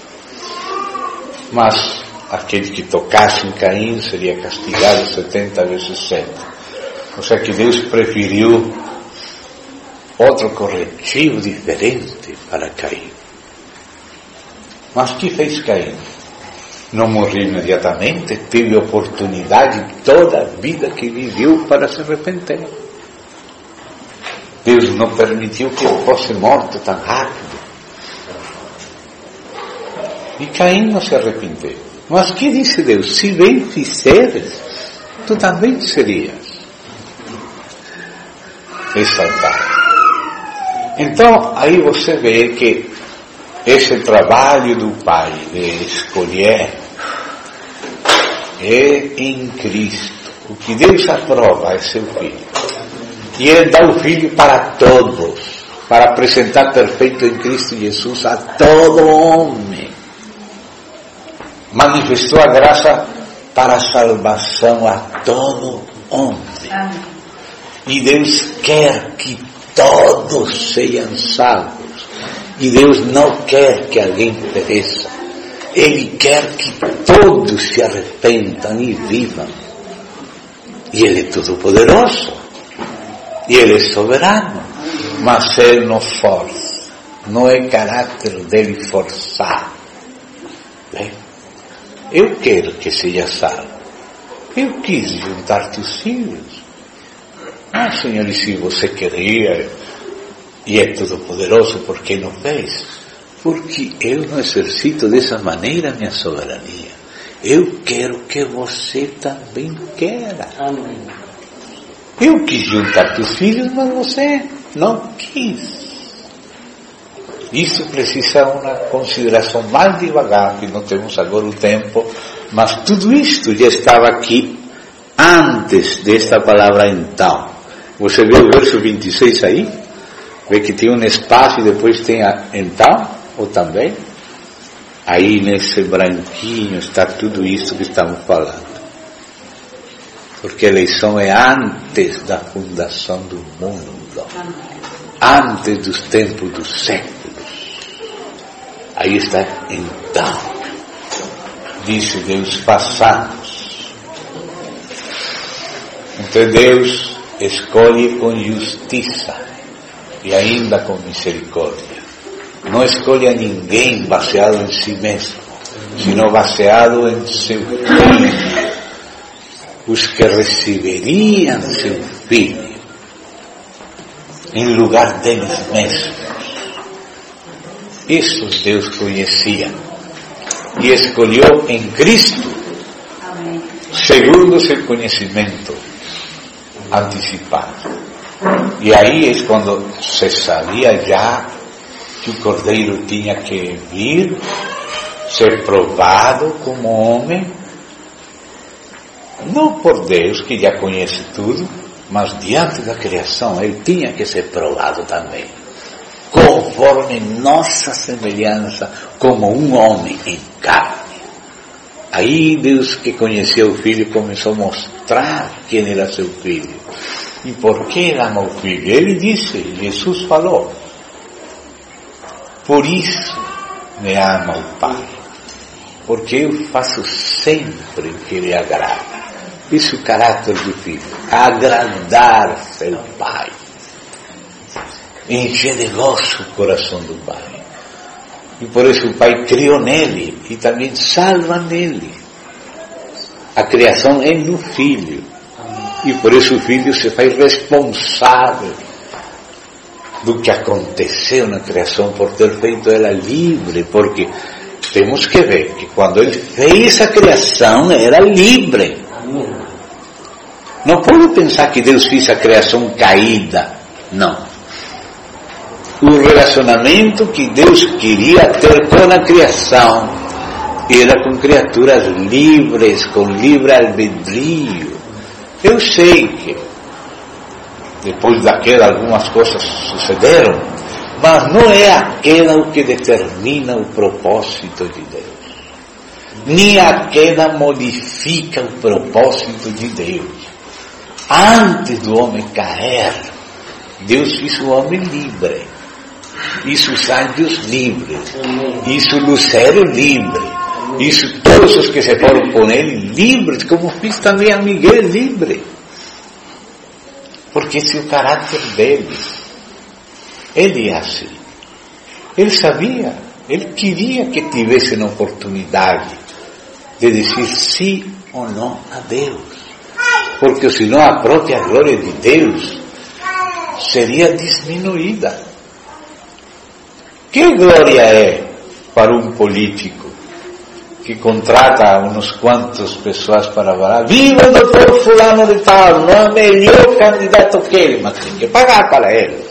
A: Mas aquele que tocasse em Caim seria castigado setenta vezes sete. Ou seja que Deus preferiu outro corretivo diferente para Caim. Mas o que fez Caim? Não morreu imediatamente, teve oportunidade toda a vida que viveu para se arrepender. Deus não permitiu que ele fosse morto tão rápido. E Caim não se arrependeu. Mas que disse Deus? Se bem fizeres, tu também serias exaltado. Então, aí você vê que esse trabalho do Pai de escolher é em Cristo. O que Deus aprova é seu Filho. E Ele dá o Filho para todos, para apresentar perfeito em Cristo Jesus a todo homem. Manifestou a graça para a salvação a todo homem. E Deus quer que todos sejam salvos. E Deus não quer que alguém pereça. Ele quer que todos se arrependam e vivam. E Ele é todo-poderoso. E Ele é soberano. Mas Ele não força. Não é caráter dele forçar. Bem, eu quero que seja salvo. Eu quis juntar teus filhos. Ah, Senhor, e se você queria, e é todo-poderoso, por que não fez? Porque eu não exercito dessa maneira a minha soberania. Eu quero que você também queira. Amém. Eu quis juntar teus filhos, mas você não quis. Isso precisa uma consideração mais devagar, que não temos agora o tempo, mas tudo isto já estava aqui antes desta palavra então. Você vê o verso vinte e seis aí? Vê que tem um espaço e depois tem a então, ou também? Aí nesse branquinho está tudo isso que estamos falando. Porque a eleição é antes da fundação do mundo. Antes dos tempos dos séculos. Aí está então. Disse Deus, façamos. Então Deus escolhe com justiça e ainda com misericórdia. Não escolhe a ninguém baseado em si mesmo, sino baseado em seu Filho. Os que receberiam seu Filho em lugar deles mesmos. Esses Deus conhecia e escolheu em Cristo, segundo seu conhecimento antecipado. E aí é quando se sabia já que o Cordeiro tinha que vir, ser provado como homem, não por Deus, que já conhece tudo, mas diante da criação ele tinha que ser provado também, conforme nossa semelhança, como um homem em carne. Aí Deus, que conheceu o Filho, começou a mostrar quem era seu Filho. E por que ele ama o Filho? Ele disse, Jesus falou, por isso me ama o Pai, porque eu faço sempre o que lhe agrada. Isso é o caráter do Filho, agradar seu Pai, encher de gozo o coração do Pai. E por isso o Pai criou nele e também salva nele. A criação é no Filho. E por isso o Filho se faz responsável do que aconteceu na criação, por ter feito ela livre, porque temos que ver que quando ele fez a criação era livre. Não pode pensar que Deus fez a criação caída. Não. O relacionamento que Deus queria ter com a criação era com criaturas livres, com livre albedrio. Eu sei que depois da queda algumas coisas sucederam, mas não é a queda o que determina o propósito de Deus. Nem a queda modifica o propósito de Deus. Antes do homem cair, Deus fez o homem livre, fez os anjos livres, fez o lucero livre, fez todos os que se foram com ele livres, como fez também a Miguel livre. Porque esse é o caráter dele. Ele é assim. Ele sabia, ele queria que tivessem a oportunidade de dizer sim ou não a Deus. Porque senão a própria glória de Deus seria diminuída. Que glória é para um político que contrata uns quantos pessoas para falar: viva o doutor fulano de tal, não é o melhor candidato que ele, mas tem que pagar para eles.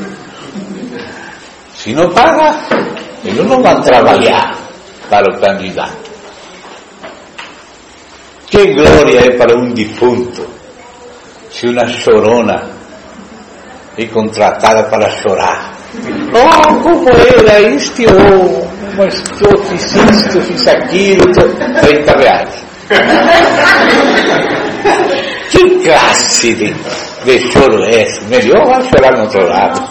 A: Se não paga, eles não vão trabalhar para o candidato. Que glória é para um defunto se uma chorona é contratada para chorar. Oh, como era este, oh, mas eu fiz isto, fiz aquilo, trinta reais. Que classe de, de choro é esse? Melhor vai chorar no outro lado.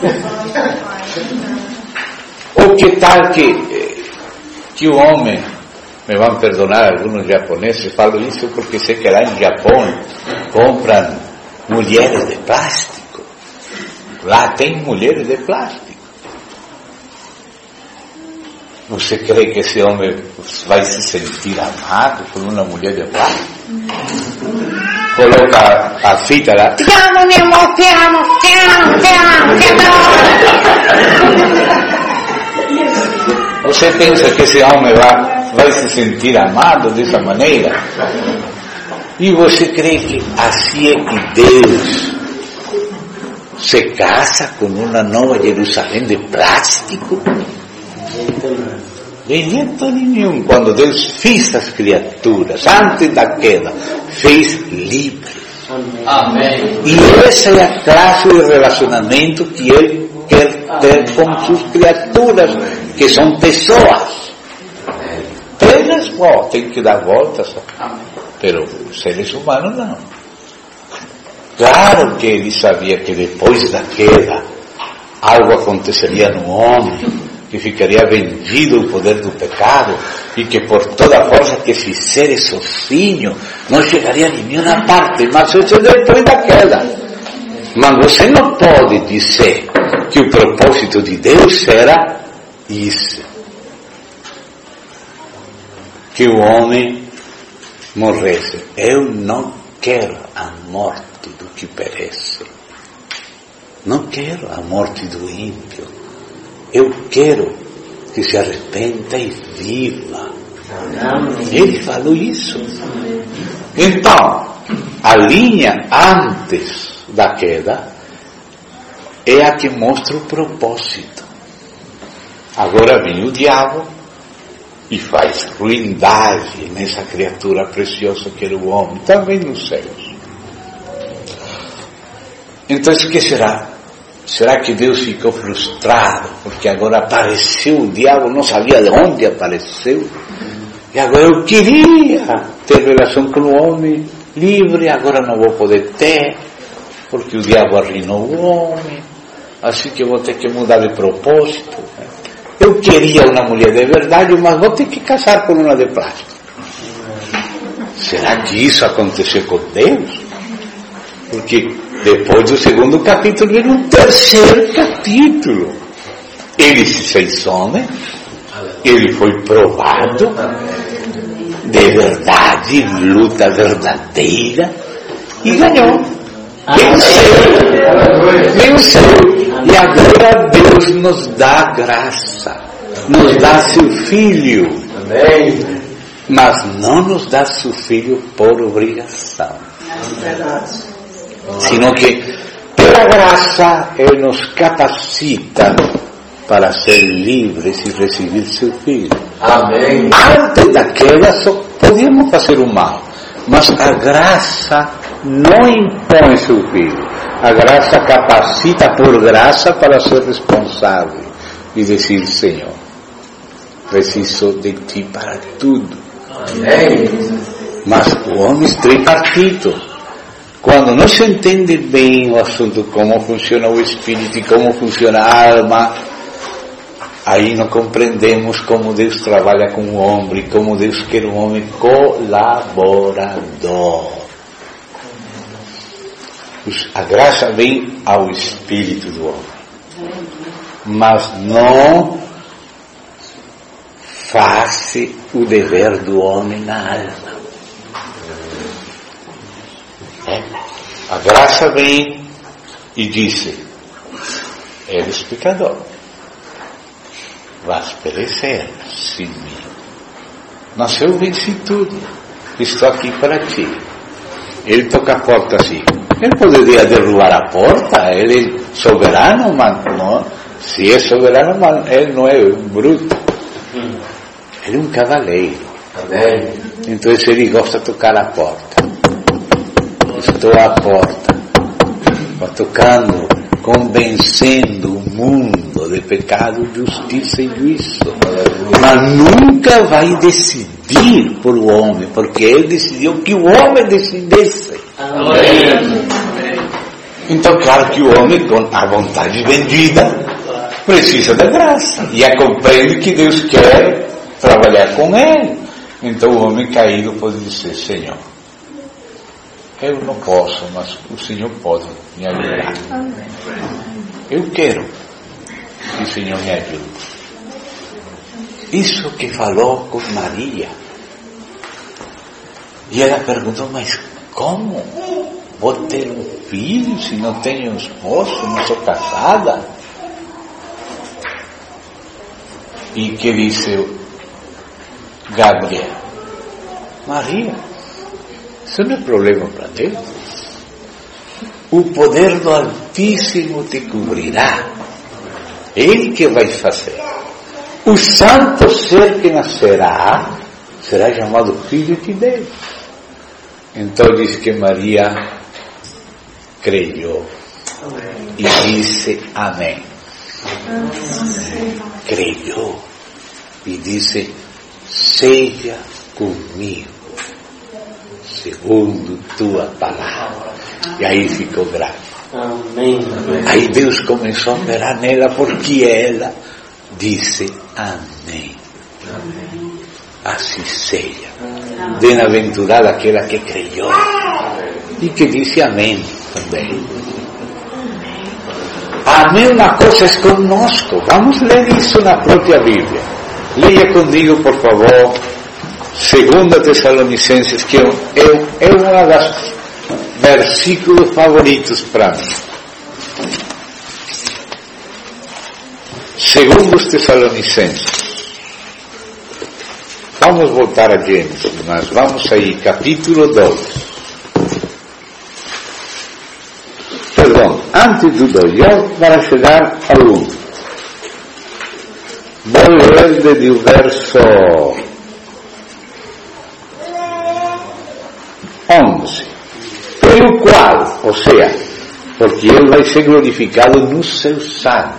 A: Ou que tal que, que o homem, me vão perdonar alguns japoneses, falo isso porque sei que lá em Japão compram mulheres de plástico. Lá tem mulheres de plástico. Você crê que esse homem vai se sentir amado por uma mulher de plástico? Coloca a fita lá. Te amo, meu amor, te amo, te amo, te amo, te amo. Você pensa que esse homem vai, vai se sentir amado dessa maneira? E você crê que assim é que Deus se casa com uma nova Jerusalém de plástico? De jeito nenhum. Quando Deus fez as criaturas, antes da queda, fez livres. Amém. E essa é a classe de relacionamento que Ele quer ter com suas criaturas, que são pessoas. Eles, oh, tem que dar voltas, mas seres humanos não. Claro que ele sabia que depois da queda algo aconteceria no homem, que ficaria vendido o poder do pecado e que por toda força que fizesse sozinho não chegaria a nenhuma parte, mas isso é depois da queda. Mas você não pode dizer que o propósito de Deus era isso, que o homem morresse. Eu não quero a morte do que perece, não quero a morte do ímpio. Eu quero que se arrependa e viva. Ele falou isso. Então, a linha antes da queda é a que mostra o propósito. Agora vem o diabo e faz ruindade nessa criatura preciosa que era o homem, também nos céus. Então, o que será? Será que Deus ficou frustrado porque agora apareceu o diabo, não sabia de onde apareceu? E agora eu queria ter relação com o homem livre, agora não vou poder ter, porque o diabo arruinou o homem, assim que eu vou ter que mudar de propósito. Eu queria uma mulher de verdade, mas vou ter que casar com uma de plástico. Será que isso aconteceu com Deus? Porque depois do segundo capítulo vem um terceiro capítulo. Ele se fez homem, ele foi provado de verdade, luta verdadeira, e ganhou. Venceu, venceu. E agora Deus nos dá graça, nos dá seu Filho, mas não nos dá seu Filho por obrigação, sino que pela graça Ele nos capacita para ser livres e receber seu Filho. Amém. Antes da queda só podíamos fazer o mal, mas a graça não impõe seu filho. A graça capacita por graça para ser responsável e dizer: Senhor, preciso de ti para tudo. Amém. Mas o homem é tripartito. Quando não se entende bem o assunto, como funciona o espírito e como funciona a alma, aí não compreendemos como Deus trabalha com o homem, como Deus quer um homem colaborador. A graça vem ao espírito do homem, mas não faz o dever do homem na alma. É? A graça vem e diz: eres pecador, vas perecer sem mim. Mas eu venci tudo, estou aqui para ti. Ele toca a porta assim. Ele poderia derrubar a porta, ele é soberano, mas não, se é soberano, mas ele não é um bruto. Ele é um cavaleiro. Então ele gosta de tocar a porta. Estou à porta, tocando, convencendo o mundo de pecado, justiça e juízo. Mas nunca vai decidir por o homem, porque ele decidiu que o homem decidisse. Então, claro que o homem, com a vontade vendida, precisa da graça. E a compreende que Deus quer trabalhar com ele. Então o homem caído pode dizer: Senhor, eu não posso, mas o Senhor pode me ajudar. Eu quero que o Senhor me ajude. Isso que falou com Maria. E ela perguntou: mas como vou ter um filho se não tenho esposo, não sou casada? E que disse Gabriel: Maria, isso não é problema para Deus. O poder do Altíssimo te cobrirá. Ele que vai fazer. O santo ser que nascerá será chamado Filho de Deus. Então diz que Maria creu e disse amém. Creu e disse: seja comigo segundo tua palavra. E aí ficou grávida. Amém. Aí Deus começou a operar nela, porque ela disse amém. Amém. Assim seja. Bem-aventurada aquela que creu e que disse amém também. A mesma coisa é conosco. Vamos ler isso na própria Bíblia. Leia comigo, por favor, Segunda Tessalonicenses, que é, é uma das versículos favoritos para mim. Segundos Tessalonicenses. Vamos voltar a Gênesis, mas vamos aí, capítulo dois. Perdão, antes do dois, já para chegar ao um. Vou ler desde o verso onze. Pelo qual, ou seja, porque ele vai ser glorificado no seu sangue.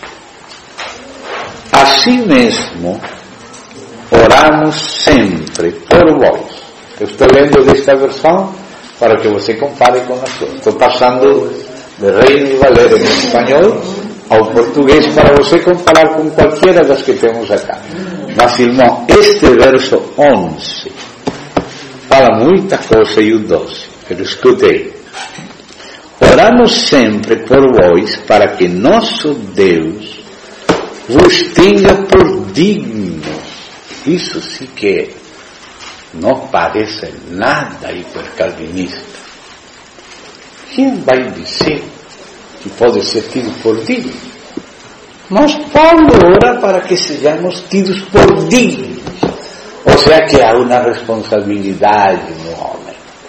A: Assim mesmo, oramos sempre por vós. Eu estou lendo desta versão para que você compare com a sua. Estou passando de Reina e Valera em espanhol ao português para você comparar com qualquer das que temos acá. Mas, irmão, este verso onze fala muita coisa, e o doze. Eu escutei. Oramos sempre por vós para que nosso Deus vos tenha por dignos. Isso sim que não parece nada hipercalvinista. Quem vai dizer que pode ser tido por digno? Mas Paulo ora para que sejamos tidos por dignos. Ou seja, que há uma responsabilidade no homem.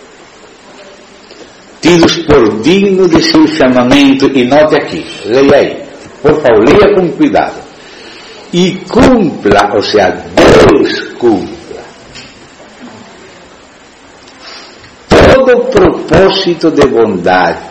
A: Tidos por digno de seu chamamento, e note aqui, leia aí, por favor, leia com cuidado. E cumpla, ou seja, Deus cumpla todo propósito de bondade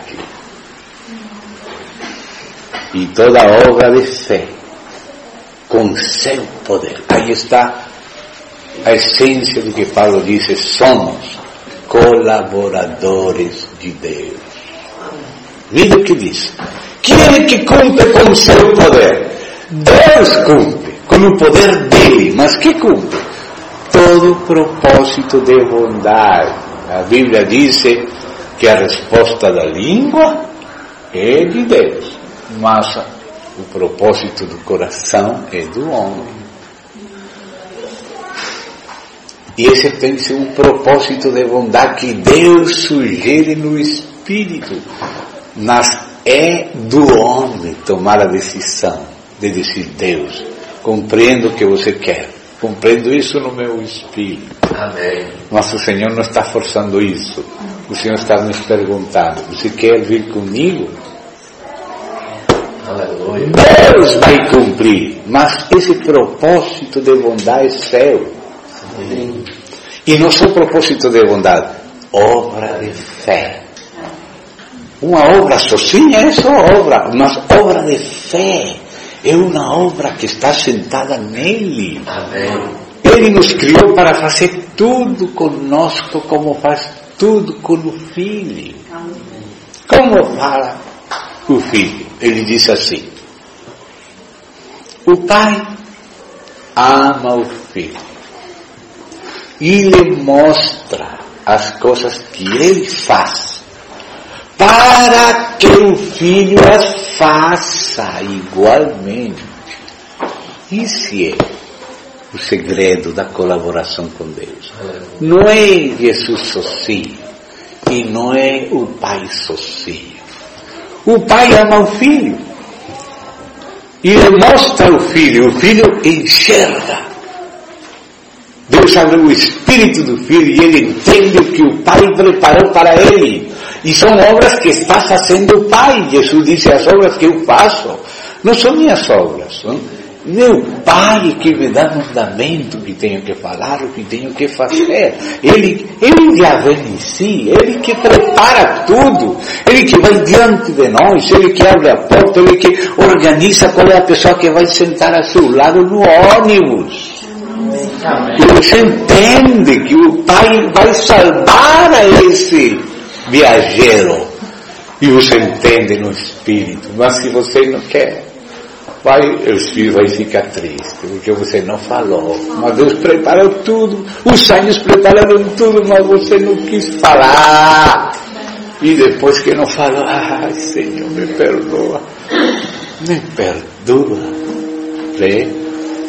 A: e toda obra de fé com seu poder. Aí está a essência do que Paulo disse: somos colaboradores de Deus. Veja o que diz: quem é que cumpre com seu poder? Deus cumpre com o poder dele, mas que cumpre? Todo propósito de bondade. A Bíblia diz que a resposta da língua é de Deus, mas o propósito do coração é do homem. E esse tem que ser um propósito de bondade que Deus sugere no Espírito, mas é do homem tomar a decisão de dizer: Deus, compreendo o que você quer, compreendo isso no meu espírito. Amém. Mas o Senhor não está forçando isso. O Senhor está nos perguntando: você quer vir comigo? Aleluia. Deus vai cumprir, mas esse propósito de bondade é seu. Amém. E não só propósito de bondade, obra de fé. Uma obra sozinha é só obra, mas obra de fé é uma obra que está sentada nele. Amém. Ele nos criou para fazer tudo conosco, como faz tudo com o Filho. Amém. Como fala o Filho? Ele diz assim: o Pai ama o Filho e lhe mostra as coisas que ele faz, para que o Filho as faça igualmente. Esse é o segredo da colaboração com Deus. Não é Jesus sozinho e não é o Pai sozinho. O Pai ama o Filho e lhe mostra o Filho. O Filho enxerga. Deus abre o espírito do Filho e ele entende o que o Pai preparou para ele. E são obras que está fazendo o Pai. Jesus disse: as obras que eu faço não são minhas obras, são meu Pai que me dá mandamento, o que tenho que falar, o que tenho que fazer. Ele, ele já vem em si, ele que prepara tudo, ele que vai diante de nós, ele que abre a porta, ele que organiza qual é a pessoa que vai sentar a seu lado no ônibus. E você entende que o Pai vai salvar a esse viajeiro, e você entende no espírito. Mas se você não quer, vai, o espírito vai ficar triste, porque você não falou. Mas Deus preparou tudo, os anjos prepararam tudo, mas você não quis falar. E depois que não falou: ai, Senhor, me perdoa, me perdoa. Vê?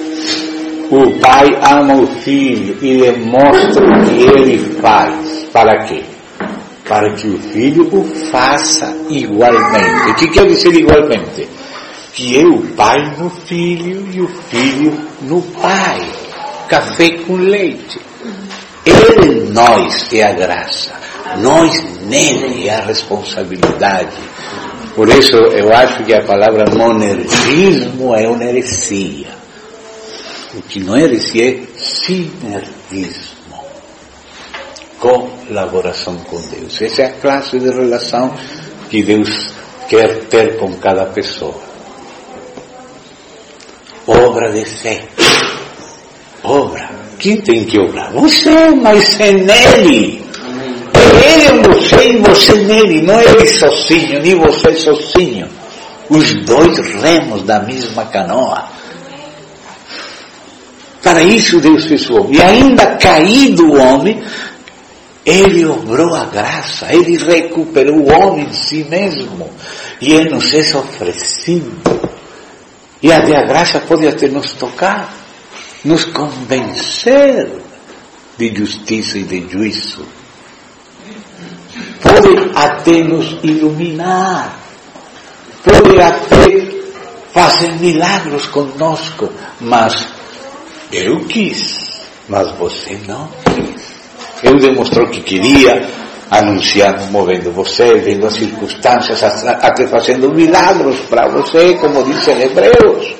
A: O Pai ama o Filho e lhe mostra o que ele faz. Para quê? Para que o Filho o faça igualmente. O que quer dizer igualmente? Que é o Pai no Filho e o Filho no Pai. Café com leite. Ele, nós, é a graça. Nós, nele, é a responsabilidade. Por isso, eu acho que a palavra monergismo é uma heresia. O que não é heresia é sinergismo. Colaboração com Deus. Essa é a classe de relação que Deus quer ter com cada pessoa. Obra de fé. Obra. Quem tem que obrar? Você, mas é nele. É ele em você e você nele. Não é ele sozinho, nem você sozinho. Os dois remos da mesma canoa. Para isso Deus fez o homem. E ainda caído o homem, ele obrou a graça, ele recuperou o homem em si mesmo. E ele nos é oferecido. E até a graça pode até nos tocar, nos convencer de justiça e de juízo. Pode até nos iluminar. Pode até fazer milagros conosco. Mas eu quis, mas você não quis. Eu demonstrou que queria, anunciando, movendo você, vendo as circunstâncias, até fazendo milagros para você, como dizem Hebreus.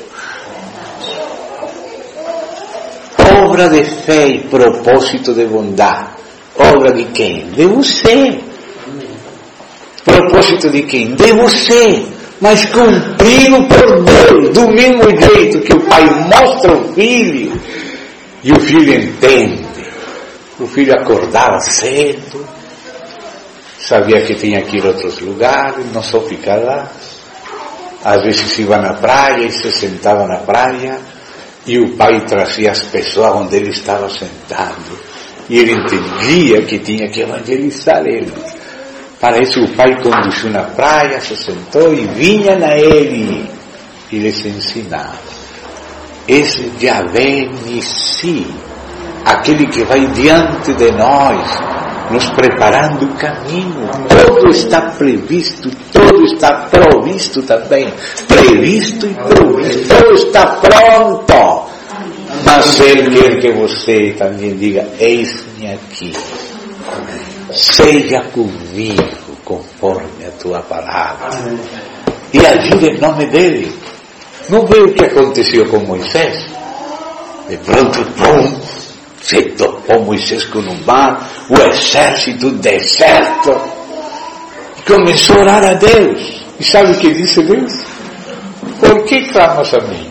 A: Obra de fé e propósito de bondade Obra de quem? De você. Propósito de quem? De você. Mas cumprido por Deus, do mesmo jeito que o pai mostra o filho, e o filho entende. O filho acordava cedo, sabia que tinha que ir a outros lugares, não só ficar lá. Às vezes ia na praia e se sentava na praia, e o pai trazia as pessoas onde ele estava sentado. E ele entendia que tinha que evangelizar ele. Para isso o pai conduziu na praia, se sentou e vinha na ele e lhes ensinava. Esse Yahvé Nissi, aquele que vai diante de nós, nos preparando o caminho. Tudo está previsto, tudo está provisto também. Previsto e provisto, tudo está pronto. Mas Ele quer que você também diga, eis-me aqui. Seja comigo conforme a tua palavra. E agir em nome dele. Não vê o que aconteceu com Moisés? De pronto, pum, se topou Moisés com o mar, o exército deserto. E começou a orar a Deus. E sabe o que disse Deus? Por que clamas a mim?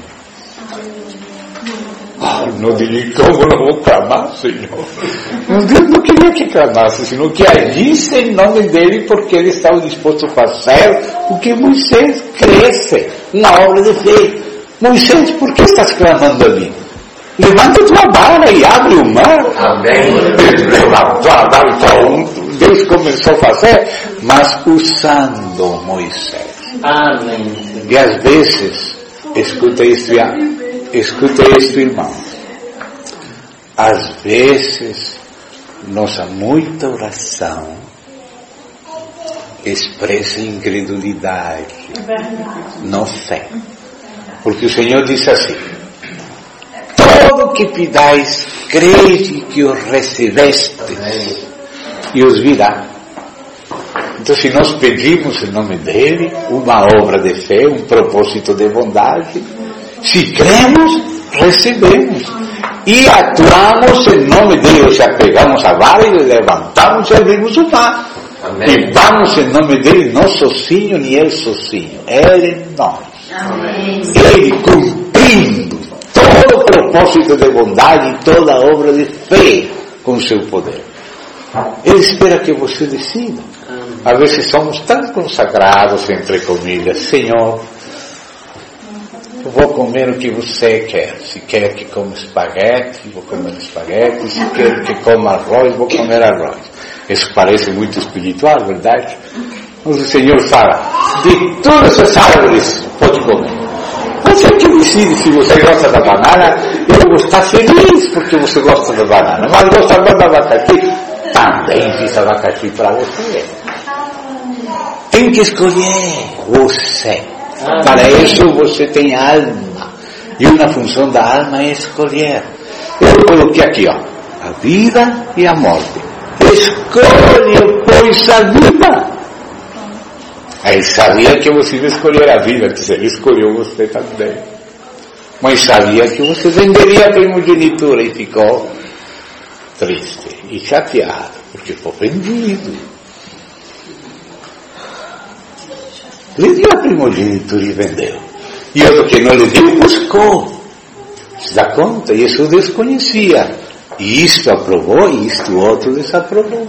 A: Ah, não diga como não vou clamar, Senhor. Deus não queria que clamasse, senão que agisse em nome dele, porque ele estava disposto a fazer o que Moisés cresce, uma obra de fé. Moisés, por que estás clamando ali? Levanta tua vara e abre o mar. Amém. Levantou a vara e pronto. Deus começou a fazer, mas usando Moisés. Amém. E às vezes, escuta isto, escuta isto, irmão. Às vezes, nossa muita oração expressa incredulidade, não fé. Porque o Senhor disse assim: todo que pidais, crede que o recebeste e os virá. Então, se nós pedimos em nome dele uma obra de fé, um propósito de bondade, se cremos, recebemos. E atuamos em nome dele, ou seja, pegamos a vara e levantamos e abrimos o mar. Amém. E vamos em nome dele, não sozinho, nem ele sozinho, ele em nós. Amém. Ele cumprindo todo o propósito de bondade e toda a obra de fé com o seu poder. Ele espera que você decida. Às vezes somos tão consagrados, entre comilhas, Senhor, eu vou comer o que você quer. Se quer que coma espaguete, vou comer espaguete. Se quer que coma arroz, vou comer arroz. Isso parece muito espiritual, verdade? Mas o Senhor fala, de todas as árvores pode comer. Você que decide se você gosta da banana, eu vou estar feliz porque você gosta da banana. Mas gosta mais da abacaxi, também fiz abacaxi para você. Tem que escolher você. Para isso você tem alma. E uma função da alma é escolher. Eu coloquei aqui, ó, a vida e a morte. Escolhe, pois, a vida. Aí sabia que você ia escolher a vida, porque ele escolheu você também. Mas sabia que você venderia a primogenitura e ficou triste e chateado, porque foi vendido. Lhe deu a primogenitura e vendeu. E outro que não lhe deu, buscou. Se dá conta? E isso Deus conhecia. E isto aprovou e isto outro desaprovou.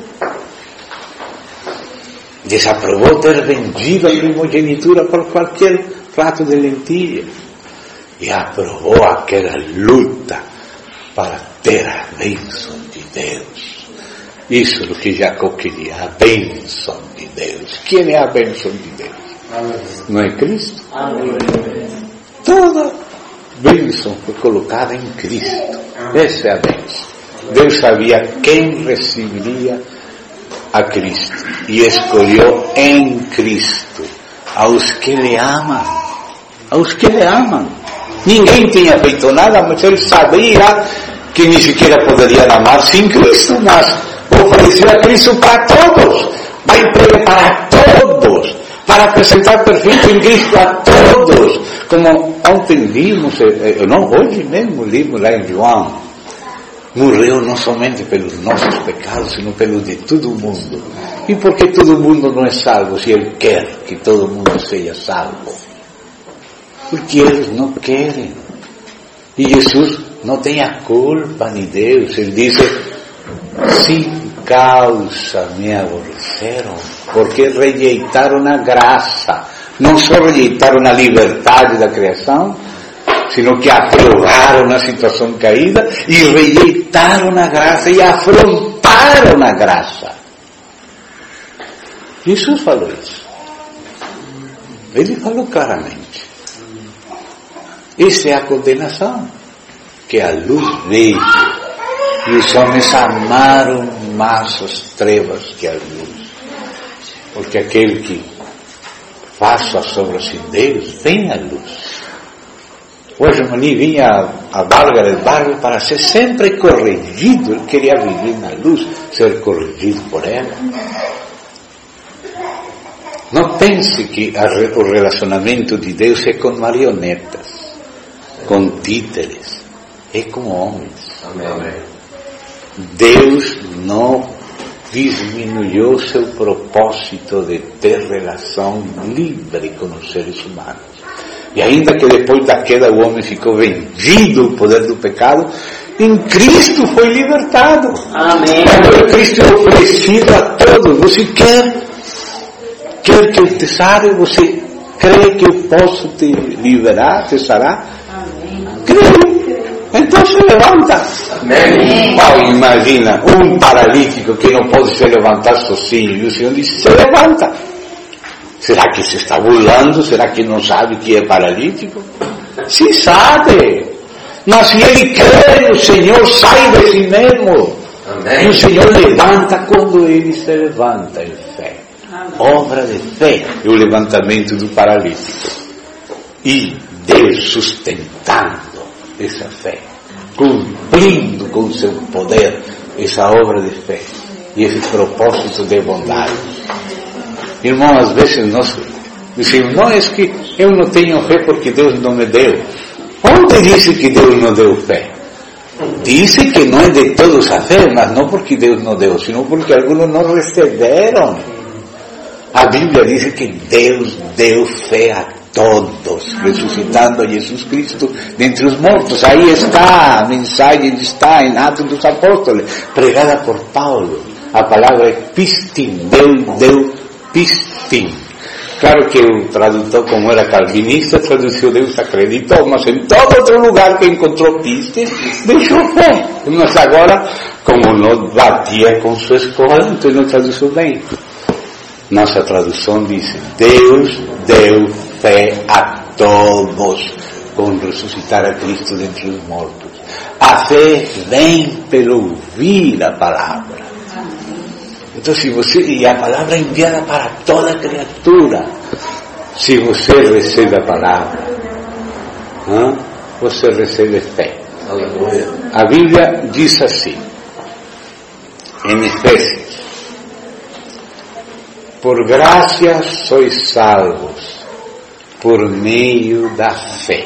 A: Desaprovou ter vendido a primogenitura por qualquer prato de lentilha. E aprovou aquela luta para ter a bênção de Deus. Isso é o que Jacó queria, a bênção de Deus. Quem é a bênção de Deus? Amém. Não é Cristo? Amém. Toda bênção foi colocada em Cristo. Amém. Essa é a bênção. Deus sabia quem receberia a Cristo e escolheu em Cristo aos que lhe amam. Aos que lhe amam. Ninguém tinha feito nada, mas ele sabia que nem sequer poderia amar sem Cristo, mas ofereceu a Cristo para todos. Vai preparar todos, para apresentar perfeito em Cristo a todos. Como ontem vimos, não, hoje mesmo limos lá em João, morreu não somente pelos nossos pecados, sino pelos de todo o mundo. E por que todo mundo não é salvo se Ele quer que todo mundo seja salvo? Porque eles não querem. E Jesus não tem a culpa nem Deus. Ele diz: sin causa me aborreceram, porque rejeitaram a graça. Não só rejeitaram a liberdade da criação, sino que aprovaram a situação caída e rejeitaram a graça e afrontaram a graça. Jesus falou isso. Ele falou claramente. Essa é a condenação, que a luz veio e os homens amaram mais as trevas que a luz, porque aquele que faz suas obras em Deus vem à luz. Hoje Mani vinha a Valga del Barrio para ser sempre corrigido. Ele queria viver na luz, ser corrigido por ela. Não pense que o relacionamento de Deus é com marionetas, com títeres, é com homens. Amém. Deus não diminuiu seu propósito de ter relação livre com os seres humanos. E ainda que depois da queda o homem ficou vendido ao poder do pecado, em Cristo foi libertado. Amém. Agora Cristo é oferecido a todos. Você quer, quer que eu te sare? Você crê que eu posso te liberar, te sarar? Amém. Crê. Então se levanta. Amém. Oh, imagina um paralítico que não pode se levantar sozinho. E o Senhor diz: se levanta. Será que se está burlando? Será que não sabe que é paralítico? Sim, sabe. Mas se ele crê, o Senhor sai de si mesmo. Amém. E o Senhor levanta quando ele se levanta em fé. Amém. Obra de fé é o levantamento do paralítico. E Deus sustentando essa fé, cumprindo com o seu poder essa obra de fé e esse propósito de bondade. Irmão, às vezes nós dizemos: não, é que eu não tenho fé porque Deus não me deu. Onde diz que Deus não deu fé? Diz que não é de todos a fé, mas não porque Deus não deu, sino porque alguns não receberam. A Bíblia diz que Deus deu fé a todos, ressuscitando a Jesus Cristo dentre os mortos. Aí está a mensagem, está em Atos dos Apóstolos, pregada por Paulo. A palavra é pistin, Deus deu pistin. Claro que o tradutor, como era calvinista, traduziu Deus acreditou, mas em todo outro lugar que encontrou pistin, deixou fé. Mas agora, como não batia com sua escola, então não traduziu bem. Nossa tradução diz: Deus deu fé a todos com ressuscitar a Cristo dentre os mortos. A fé vem pelo ouvir a palavra. Então, se você, e a palavra é enviada para toda criatura. Se você recebe a palavra, hein, você recebe fé. A Bíblia diz assim, em Efésios: por graça sois salvos, por meio da fé.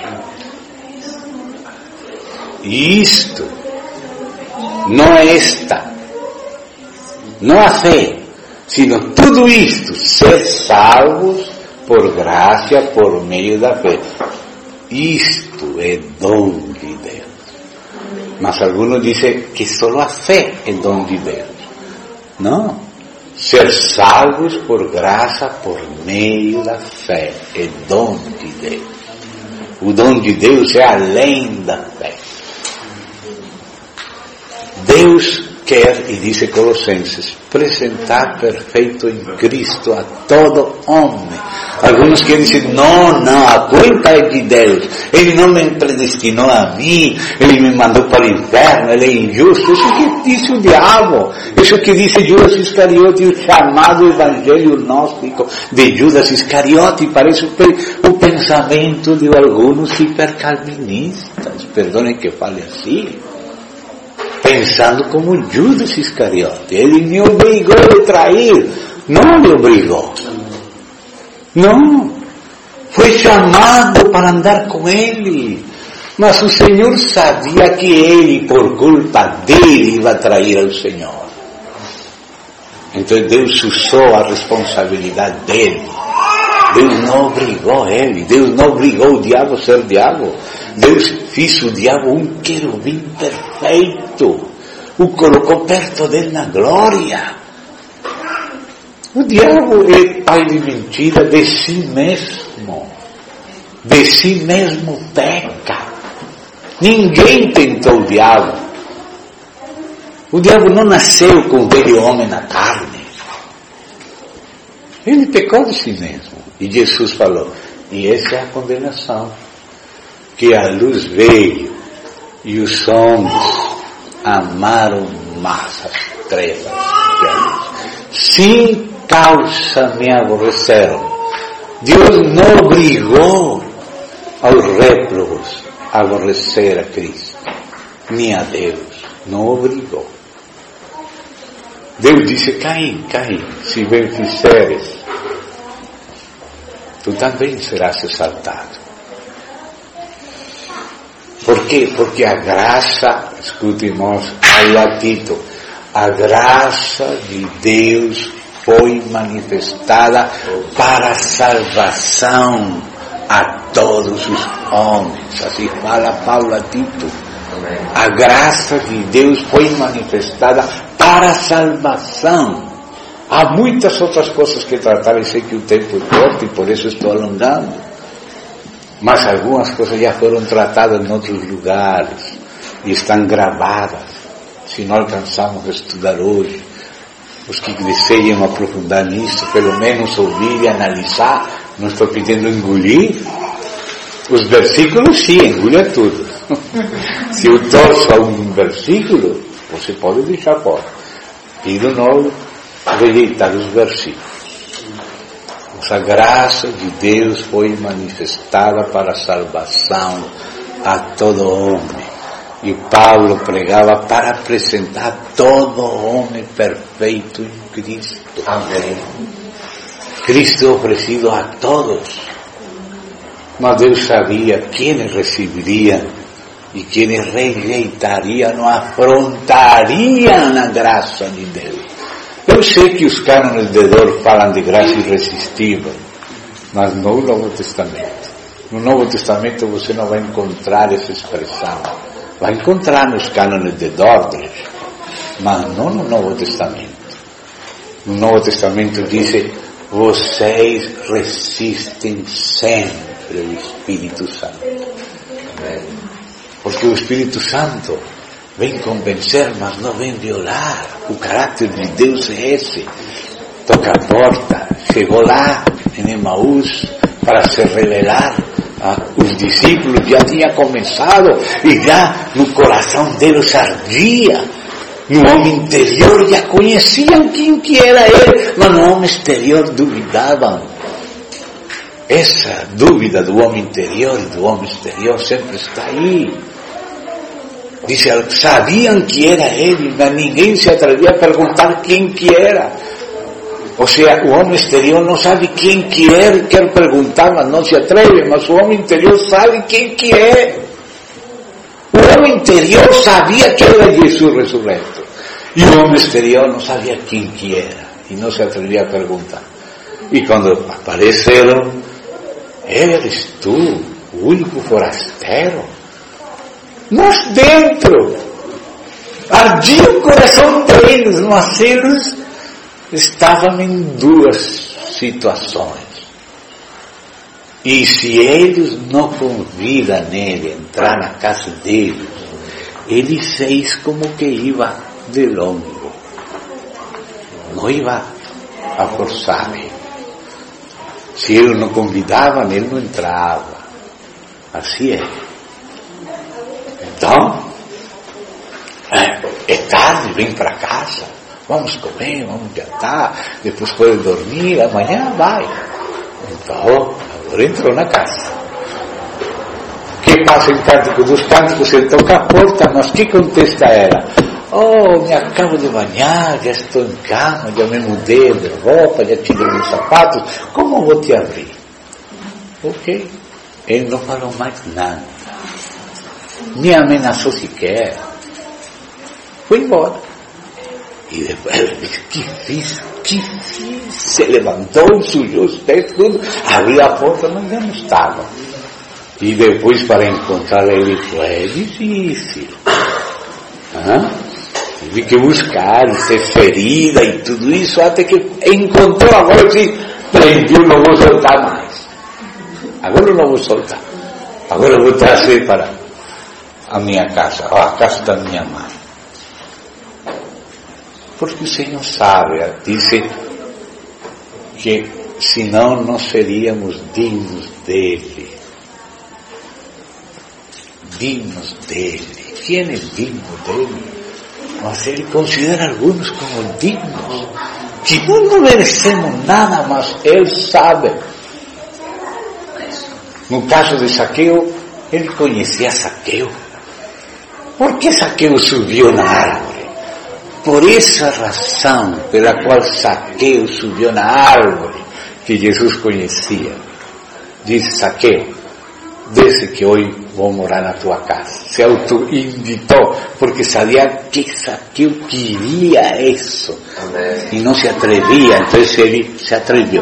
A: E isto não é esta, não a fé, sino tudo isto, ser salvos por graça, por meio da fé. Isto é dom de Deus. Mas alguns dizem que só a fé é dom de Deus. Não. Ser salvos por graça, por meio da fé, é dom de Deus. O dom de Deus é além da fé. Deus quer, e diz Colossenses, apresentar perfeito em Cristo a todo homem. Alguns que dizem: não, não, a culpa é de Deus, Ele não me predestinou a mim, Ele me mandou para o inferno, Ele é injusto. Isso que disse o diabo, isso que disse Judas Iscariote, o chamado evangelho gnóstico de Judas Iscariote. Parece o, o pensamento de alguns hipercalvinistas, perdonem que fale assim, pensando como Judas Iscariote. Ele me obrigou a trair. Não me obrigou. Não. Foi chamado para andar com ele. Mas o Senhor sabia que ele, por culpa dele, ia trair ao Senhor. Então Deus usou a responsabilidade dele. Deus não obrigou ele, Deus não obrigou o diabo a ser diabo. Deus fez o diabo um querubim perfeito, o colocou perto dele na glória. O diabo é pai de mentira de si mesmo, de si mesmo peca. Ninguém tentou o diabo. O diabo não nasceu com o velho homem na carne. Ele pecou de si mesmo. E Jesus falou, e essa é a condenação, que a luz veio e os homens amaram mais as trevas que a luz. Sem causa me aborreceram. Deus não obrigou aos réprobos a aborrecer a Cristo, nem a Deus, não obrigou. Deus disse, Caim, Caim, se bem fizeres, tu também serás exaltado. Por quê? Porque a graça, escute irmãos, olha Tito, a graça de Deus foi manifestada para a salvação a todos os homens. Assim fala Paulo a Tito. A graça de Deus foi manifestada para a salvação. Há muitas outras coisas que tratar, e sei que o tempo é curto e por isso estou alongando. Mas algumas coisas já foram tratadas em outros lugares e estão gravadas. Se não alcançamos a estudar hoje, os que desejam aprofundar nisso, pelo menos ouvir e analisar, não estou pedindo engolir. Os versículos, sim, engolha tudo. Se eu torço a um versículo, você pode deixar fora. Pido não rejeitar os versículos. A graça de Deus foi manifestada para a salvação a todo homem. E Paulo pregava para apresentar todo homem perfeito em Cristo. Amém. Cristo oferecido a todos. Mas Deus sabia quem receberia e quem rejeitaria, não afrontariam a graça de Deus. Eu sei que os cânones de Dor falam de graça irresistível, mas no Novo Testamento. No Novo Testamento você não vai encontrar essa expressão. Vai encontrar nos cânones de Dordrecht, mas não no Novo Testamento. No Novo Testamento diz, vocês resistem sempre o Espírito Santo. Porque o Espírito Santo vem convencer, mas não vem violar. O caráter de Deus é esse. Toca a porta. Chegou lá em Emaús para se revelar. Ah, os discípulos já tinham começado e já no coração deles ardia. No homem interior já conheciam quem que era ele, mas no homem exterior duvidavam. Essa dúvida do homem interior e do homem exterior sempre está aí. Dice, sabiam que era ele, mas ninguém se atrevia a perguntar quem que era. Ou seja, o homem exterior não sabe quem que é, quer perguntar, mas não se atreve, mas o homem interior sabe quem que é. O homem interior sabia que era Jesus ressurreto. E o homem exterior não sabia quem que era, e não se atrevia a perguntar. E quando apareceram, eres tu, o único forasteiro? Nós dentro, ardia o coração deles, mas eles estavam em duas situações. E se eles não convidam nele a entrar na casa deles, ele fez como que ia de longe, não ia a forçar ele. Se eles não convidavam, ele não entrava. Assim é. Então, é, é tarde, vem para casa, vamos comer, vamos jantar, depois pode dormir, amanhã vai. Então, agora entrou na casa. O que passa em Cântico dos Cânticos? Ele toca a porta, mas que contesta ela? Oh, me acabo de banhar, já estou em cama, já me mudei de roupa, já tirei meus sapatos, como vou te abrir? Ok. Ele não falou mais nada. me ameaçou sequer. Foi embora. E depois ela disse, que fiz, que fiz? Se levantou, sujou os pés, tudo, abriu a porta, mas já não estava. E depois para encontrar ele foi difícil. Hã? Tive que buscar, ser ferida e tudo isso, até que encontrou. Agora eu disse, prendi, não vou soltar mais. Agora eu não vou soltar. Agora eu vou trazer para a minha casa, a casa da minha mãe. Porque o Senhor sabe, disse que senão não seríamos dignos dele. Dignos dele. Quem é digno dele? Mas ele considera alguns como dignos, que nós não merecemos nada, mas ele sabe. No caso de Zaqueu, ele conhecia Zaqueu. Por que Zaqueu subiu na árvore? Por essa razão pela qual Zaqueu subiu na árvore, que Jesus conhecia. Disse, Zaqueu, desce que hoje vou morar na tua casa. Se auto-invitou, porque sabia que Zaqueu queria isso. Amém. E não se atrevia, então ele se atreveu.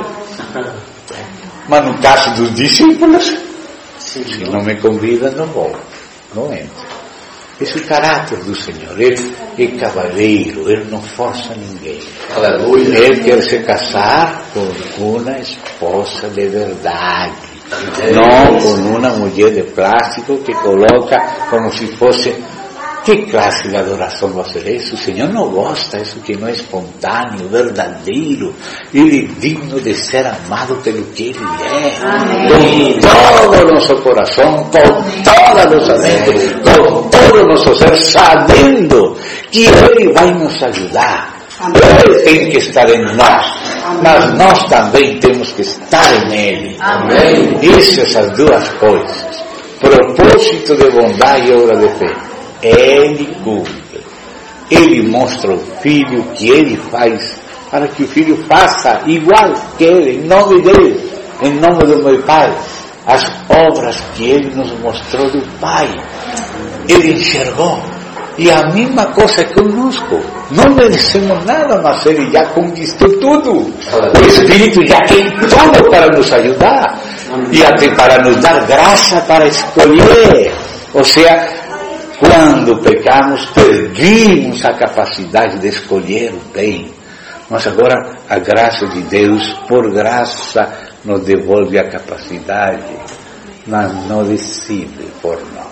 A: Mas no caso dos discípulos, sim, se não me convida, não vou, não entro. Esse é o caráter do Senhor. Ele é cavaleiro, ele não força ninguém. Aleluia. Ele quer se casar com uma esposa de verdade, não com uma mulher de plástico que coloca como se fosse. Que classe de adoração vai ser isso? O Senhor não gosta, isso que não é espontâneo, verdadeiro. Ele é digno de ser amado pelo que Ele é. Amém. Com todo o nosso coração, com toda a nossa mente, com todo o nosso ser, sabendo que Ele vai nos ajudar. Amém. Ele tem que estar em nós, amém, mas nós também temos que estar nele. Amém. Essas duas coisas, propósito de bondade e obra de fé. Ele cumpre. Ele mostra ao filho que ele faz, para que o filho faça igual que ele, em nome dele, em nome do meu Pai, as obras que ele nos mostrou do Pai. Ele enxergou. E a mesma coisa é conosco. Não merecemos nada, mas ele já conquistou tudo. O Espírito já tem tudo para nos ajudar. E até para nos dar graça para escolher. Ou seja, quando pecamos, perdimos a capacidade de escolher o bem. Mas agora a graça de Deus, por graça, nos devolve a capacidade, mas não decide por nós.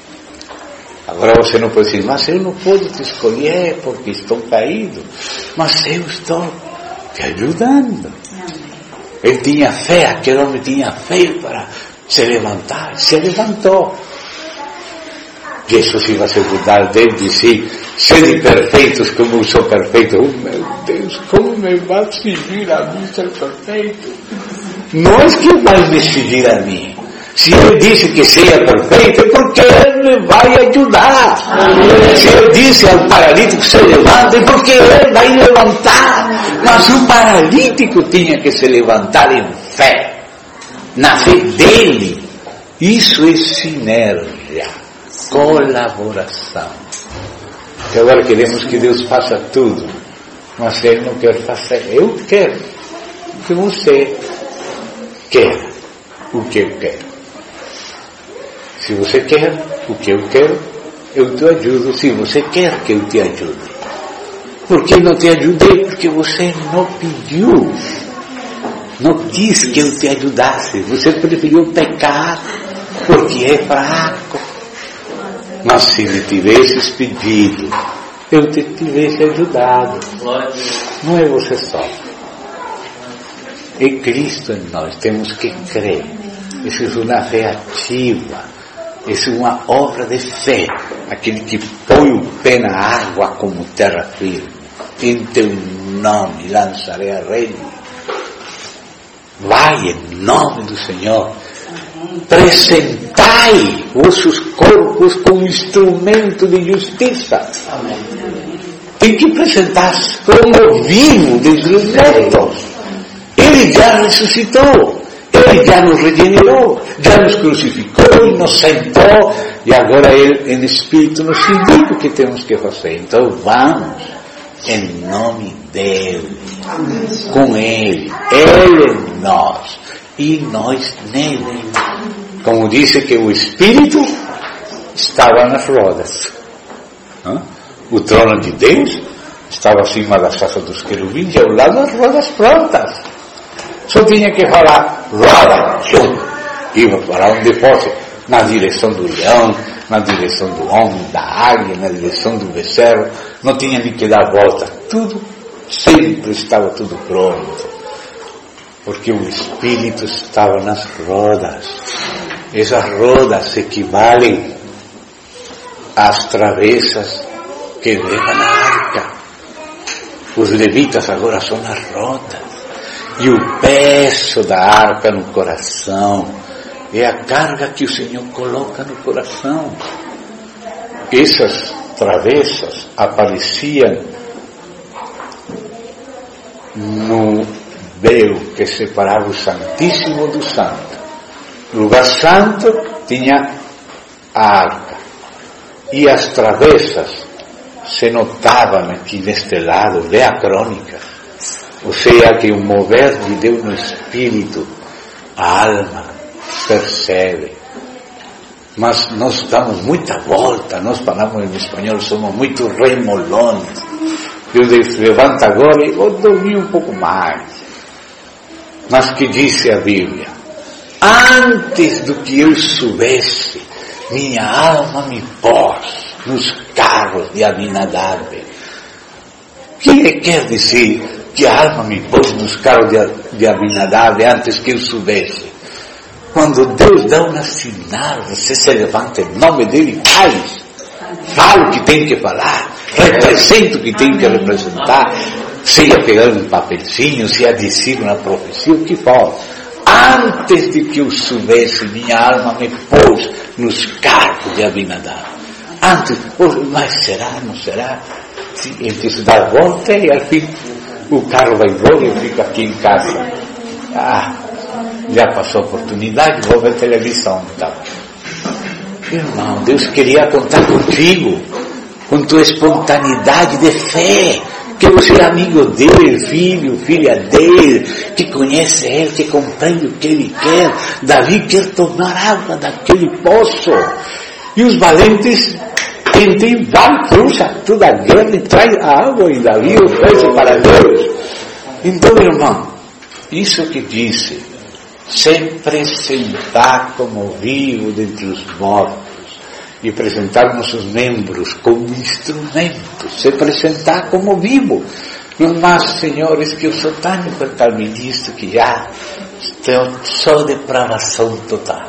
A: Agora você não pode dizer, mas eu não posso te escolher porque estou caído. Mas eu estou te ajudando. Ele tinha fé, aquele homem tinha fé para se levantar, se levantou. Jesus iba a se cuidar dele e disse, sede perfeitos como eu sou perfeito. Oh meu Deus, como me vai exigir a mim ser perfeito? Não é que vai me exigir a mim. Se ele disse que seja perfeito, é porque ele me vai ajudar. Amém. Se ele disse ao paralítico se levante, é porque ele vai levantar. Mas o paralítico tinha que se levantar em fé, na fé dele. Isso é sinergia, colaboração. E agora queremos que Deus faça tudo, mas Ele não quer fazer. Eu quero que você queira o que eu quero. Se você quer o que eu quero, eu te ajudo. Se você quer que eu te ajude. Por que não te ajudei? Porque você não pediu. Não quis que eu te ajudasse. Você preferiu pecar porque é fraco. Mas se me tivesses pedido, eu te tivesse ajudado. Não é você só. É Cristo em nós. Temos que crer. Isso é uma fé ativa. Isso é uma obra de fé. Aquele que põe o pé na água como terra firme. Em teu nome lançarei a rede. Vai em nome do Senhor. Presentai vossos corpos como instrumento de justiça. Amém. Tem que apresentar como vivo dentre os mortos. Ele já ressuscitou. Ele já nos regenerou, já nos crucificou e nos sentou E agora Ele, em Espírito, nos indica o que temos que fazer. Então vamos, em nome dEle, com Ele, Ele em nós, e nós nele. Como disse que o Espírito estava nas rodas. O trono de Deus estava acima da face dos querubins e ao lado das rodas prontas. Só tinha que falar, roda, iba para onde fosse, na direção do leão, na direção do homem, da águia, na direção do becerro, não tinha nem que dar volta, tudo, sempre estava tudo pronto, porque o Espírito estava nas rodas. Essas rodas equivalem às travessas que levam na arca. Os levitas agora são as rodas. E o peso da arca no coração é a carga que o Senhor coloca no coração. Essas travessas apareciam no véu que separava o Santíssimo do Santo. No lugar santo tinha a arca. E as travessas se notavam aqui neste lado, lê a crônica. Ou seja, que o mover de Deus no Espírito, a alma percebe. Mas nós damos muita volta, nós falamos em espanhol, somos muito remolões. Deus levanta agora e vou dormir um pouco mais. Mas que disse a Bíblia? Antes do que eu soubesse, minha alma me pôs nos carros de Abinadab. O que quer dizer que a alma me pôs nos carros de, de Abinadab antes que eu soubesse? Quando Deus dá um sinal, você se levanta em nome dele e faz. Fala o que tem que falar, representa o que tem que representar, seja pegar um papelzinho, seja dizer uma profecia, o que for. Antes de que eu soubesse, minha alma me pôs nos carros de Abinadab. Antes, mas será, não será? Sim, ele se dá a volta e ao fim o carro vai embora e eu fico aqui em casa. Ah, já passou a oportunidade, vou ver televisão. Então. Irmão, Deus queria contar contigo, com tua espontaneidade de fé, que você é amigo dele, filho, filha dele, que conhece ele, que compreende o que ele quer. Davi quer tomar água daquele poço. E os valentes tentem, vai, cruza toda a guerra e traz a água, e Davi oferece para Deus. Então, irmão, isso que disse, se apresentar como vivo dentre os mortos, e apresentar nossos membros como instrumentos, se apresentar como vivo. Mas, senhores, que eu sou tão calvinista que já tenho só depravação total.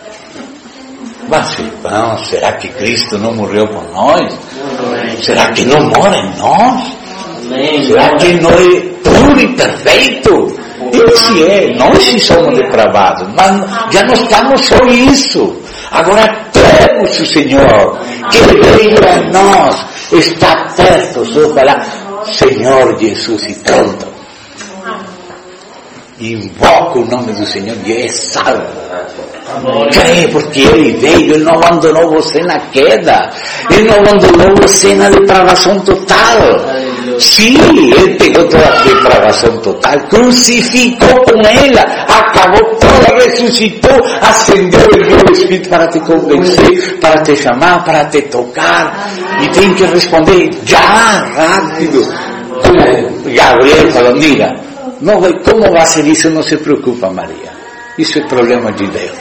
A: Mas, irmão, será que Cristo não morreu por nós? Será que não mora em nós? Será que não é puro e perfeito? Ele se é, nós sim somos depravados, mas já não estamos só isso. Agora temos o Senhor, que veio a nós, está perto, só falar, Senhor Jesus, e pronto. Invoca o nome do Senhor e é salvo. Crê, porque Ele veio, Ele não abandonou você na queda, Ele não abandonou você na depravação total. Sim, Ele pegou toda a depravação total, crucificou com ela, acabou toda, ressuscitou, acendeu o Espírito para te convencer, para te chamar, para te tocar, e tem que responder já, rápido. Como Gabriel falou, mira, não vai, como vai ser isso? Não se preocupa, Maria, isso é problema de Deus.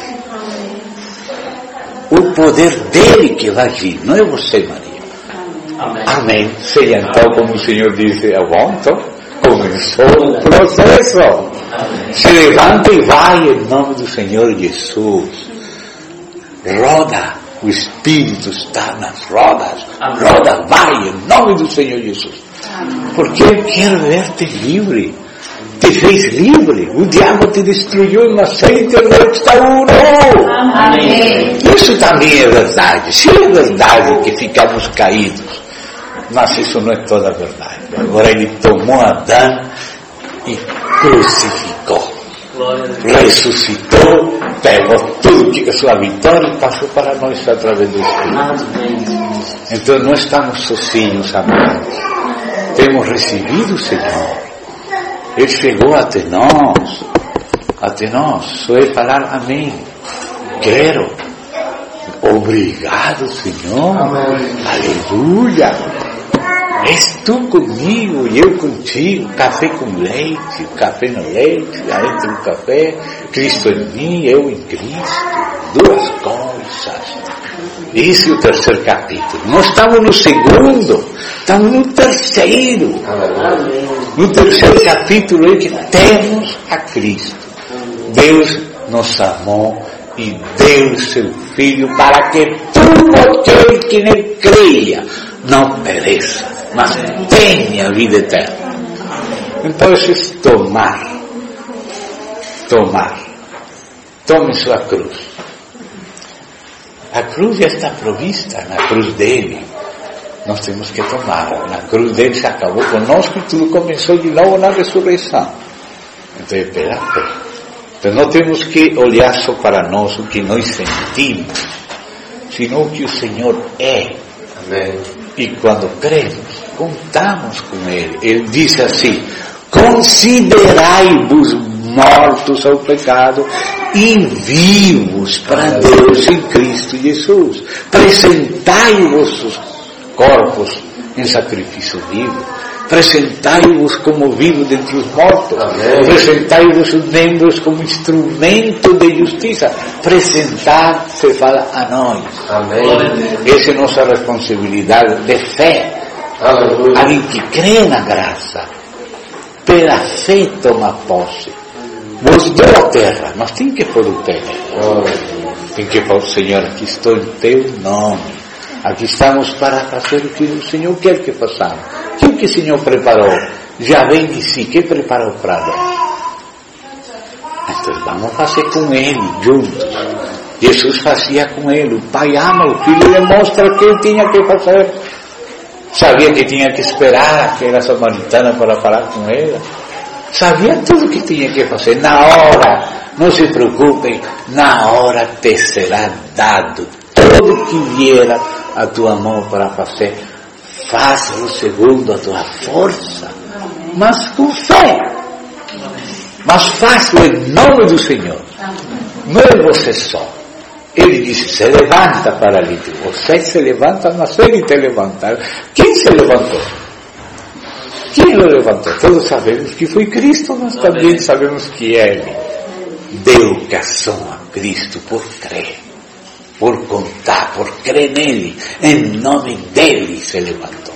A: O poder dele que vai agir, não é você, Maria. Amém. Amém. Seja então, como o Senhor disse, é bom, então começou o processo. Amém. Se levanta e vai em nome do Senhor Jesus. Roda, o Espírito está nas rodas. Amém. Roda, vai em nome do Senhor Jesus. Porque eu quero ver-te livre. Te fez livre. O diabo te destruiu no aceite e restaurou. Amém. Isso também é verdade. Se é verdade que ficamos caídos, mas isso não é toda a verdade. Agora ele tomou Adão e crucificou, ressuscitou pegou tudo que a sua vitória e passou para nós através do Espírito. Então não estamos sozinhos, amados. Temos recebido o Senhor. Ele chegou até nós. Até nós. Só é falar amém. Quero. Obrigado, Senhor. Amém. Aleluia. És tu comigo e eu contigo. Café com leite, café no leite, entre o café, Cristo em mim, eu em Cristo. Duas coisas. Esse é o terceiro capítulo. Nós estamos no segundo, estamos no terceiro. No terceiro capítulo é que temos a Cristo. Deus nos amou e deu seu Filho para que todo aquele que nele creia não pereça, mas tenha vida eterna. Então, isso é tomar. Tomar. Tome sua cruz. A cruz já está provista na cruz dele. Nós temos que tomar. Na cruz dele se acabou conosco e tudo começou de novo na ressurreição. Então é pela fé. Então não temos que olhar só para nós o que nós sentimos, sino o que o Senhor é. Amém. E quando cremos, contamos com Ele. Ele diz assim: considerai-vos mortos ao pecado e vivos para Deus em Cristo Jesus. Apresentai vossos corpos em sacrifício vivo. Apresentai-vos como vivo dentre os mortos. Apresentai-vos os membros como instrumento de justiça. Apresentar, se fala a nós. Amém. Essa é nossa responsabilidade de fé. Aleluia. Alguém que crê na graça, pela fé toma posse. Vos deu a terra, mas tem que pôr o pé nela. Tem que pôr, Senhor, aqui estou em teu nome. Aqui estamos para fazer o que o Senhor quer que façamos. O que o Senhor preparou? Já vem de si. Que preparou para nós? Então vamos fazer com Ele, juntos. Jesus fazia com Ele. O Pai ama o Filho e lhe mostra o que Ele tinha que fazer. Sabia que tinha que esperar aquela samaritana para falar com ela. Sabia tudo o que tinha que fazer. Na hora, não se preocupem, na hora te será dado tudo que vier a tua mão para fazer. Faça-o segundo a tua força, mas com fé. Mas faça-o em nome do Senhor. Não é você só. Ele disse: se levanta, paralítico. Você se levanta, mas ele te levantar. Quem se levantou? Quem o levantou? Todos sabemos que foi Cristo, mas também sabemos que Ele deu ocasião a Cristo por crer, por contar, por crer nele. Em nome dele se levantou.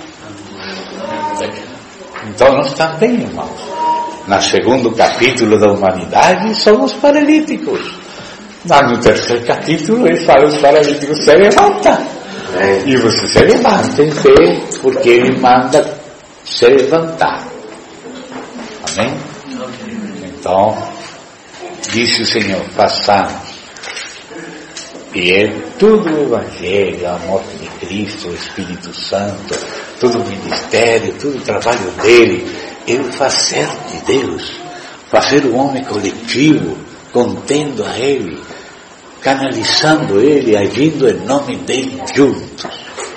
A: Então nós também, irmãos, no segundo capítulo da humanidade, somos paralíticos. No terceiro capítulo ele fala: os paralíticos se levantam. É. E você se levanta em fé, porque ele manda se levantar. Amém? Então, disse o Senhor: façamos. E é tudo o Evangelho, a morte de Cristo, o Espírito Santo, todo o ministério, todo o trabalho dele, ele fazer de Deus, fazer o homem coletivo, contendo a ele, canalizando ele, agindo em nome dele juntos.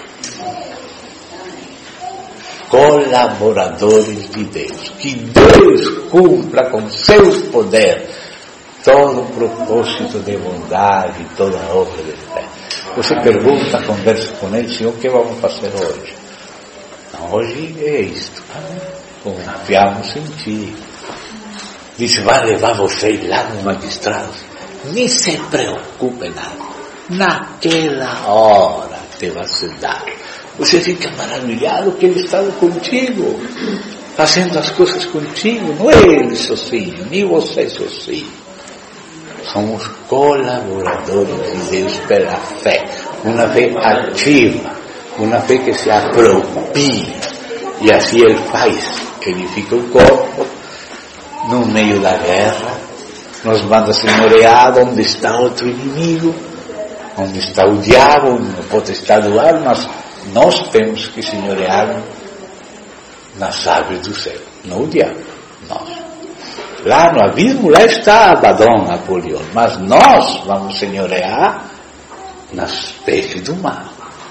A: Colaboradores de Deus. Que Deus cumpra com seus poderes todo o propósito de bondade, toda a obra de fé. Você pergunta, conversa com ele: Senhor, o que vamos fazer hoje? Não, hoje é isto. Confiamos em Ti. Disse: vai levar vocês lá no magistrado. Nem se preocupe nada. Naquela hora te vai ser dado. Você fica maravilhado que Ele estava contigo, fazendo as coisas contigo. Não é Ele sozinho, nem você sozinho. Somos colaboradores de Deus pela fé. Uma fé ativa, uma fé que se apropria. E assim Ele faz. Ele fica o corpo no meio da guerra, nos manda senhorear onde está outro inimigo, onde está o diabo, no potestade do ar, mas nós temos que senhorear nas aves do céu, não o diabo, nós. Lá no abismo, lá está Abaddon, Apolion. Mas nós vamos senhorear nas peixes do mar.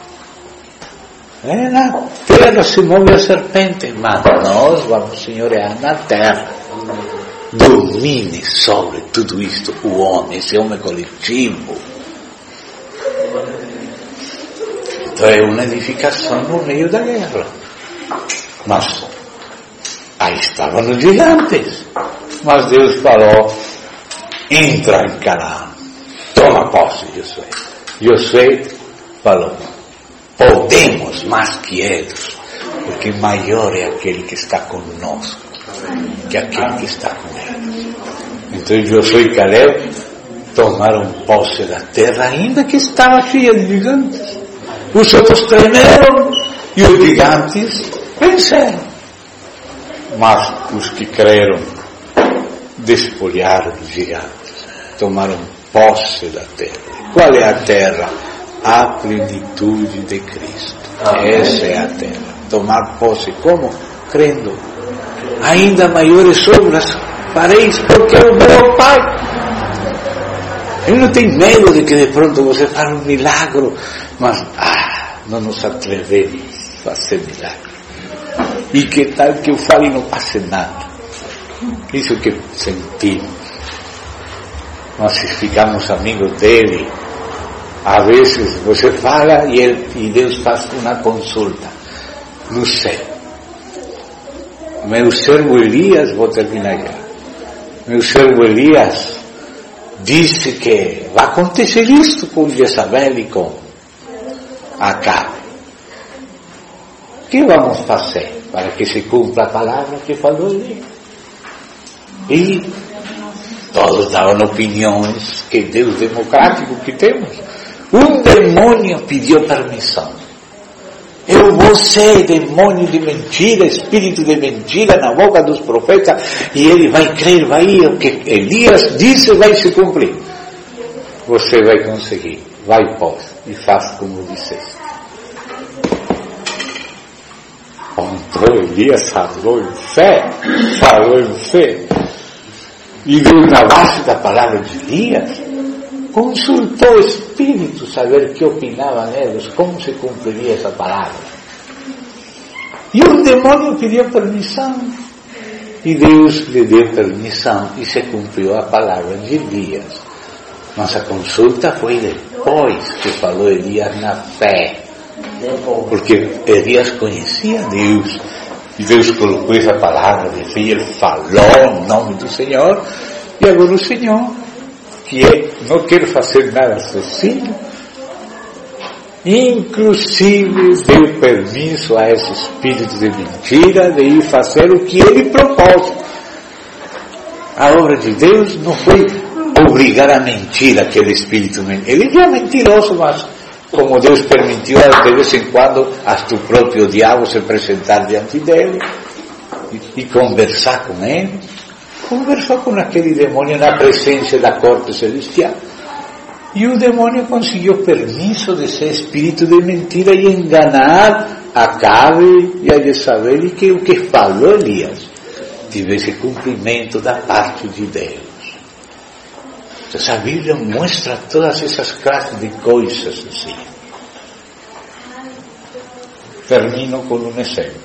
A: É, na terra se move a serpente, mas nós vamos senhorear na terra. Domine sobre tudo isto o homem, esse homem coletivo. Então é uma edificação no meio da guerra. Mas aí estavam os gigantes. Mas Deus falou: entra em Canaã, toma posse, Josué. Josué falou: podemos mais que eles, porque maior é aquele que está conosco que aquele que está com eles. Então Josué e Caleb tomaram posse da terra, ainda que estava cheia de gigantes. Os outros tremeram e os gigantes venceram. Mas os que creram desfolharam os gigantes, tomaram posse da terra. Qual é a terra? A plenitude de Cristo. Essa é a terra. Tomar posse como? Crendo. Ainda maiores obras fareis, porque é o meu Pai. Ele não tem medo de que de pronto você faça um milagre, mas ah, não nos atrevemos a fazer milagre. E que tal que eu fale e não passe nada? Isso que sentimos. Nós ficamos amigos dele. Às vezes você fala e, ele, e Deus faz uma consulta no céu. Meu servo Elias, vou terminar já. Meu servo Elias disse que vai acontecer isto com Jezabel e com Acabe. O que vamos fazer para que se cumpra a palavra que falou Elias? E todos davam opiniões, que Deus democrático que temos. Um demônio pediu permissão. Eu vou ser demônio de mentira, espírito de mentira na boca dos profetas, e ele vai crer, vai, o que Elias disse vai se cumprir. Você vai conseguir, vai, pois, e faz como disseste. Então Elias falou em fé, falou em fé, e veio na base da palavra de Elias, consultou o Espírito, saber o que opinavam eles, como se cumpriria essa palavra. E o demônio pediu permissão, e Deus lhe deu permissão, e se cumpriu a palavra de Elias. Mas a consulta foi depois que falou Elias na fé, porque Elias conhecia Deus, e Deus colocou essa palavra de fé, e ele falou em nome do Senhor, e agora o Senhor, que é, não quer fazer nada sozinho, inclusive deu permisso a esse espírito de mentira de ir fazer o que ele propôs. A obra de Deus não foi obrigar a mentir aquele espírito. Ele já é mentiroso, mas como Deus permitiu de vez em quando a tu próprio diabo se apresentar diante dele e, e conversar com ele, conversou com aquele demônio na presença da corte celestial. E o demônio conseguiu permisso de ser espírito de mentira e enganar Acabe e a Jezabel, e que o que falou Elias tivesse cumprimento da parte de Deus. Então a Bíblia mostra todas essas classes de coisas assim. Termino com um exemplo.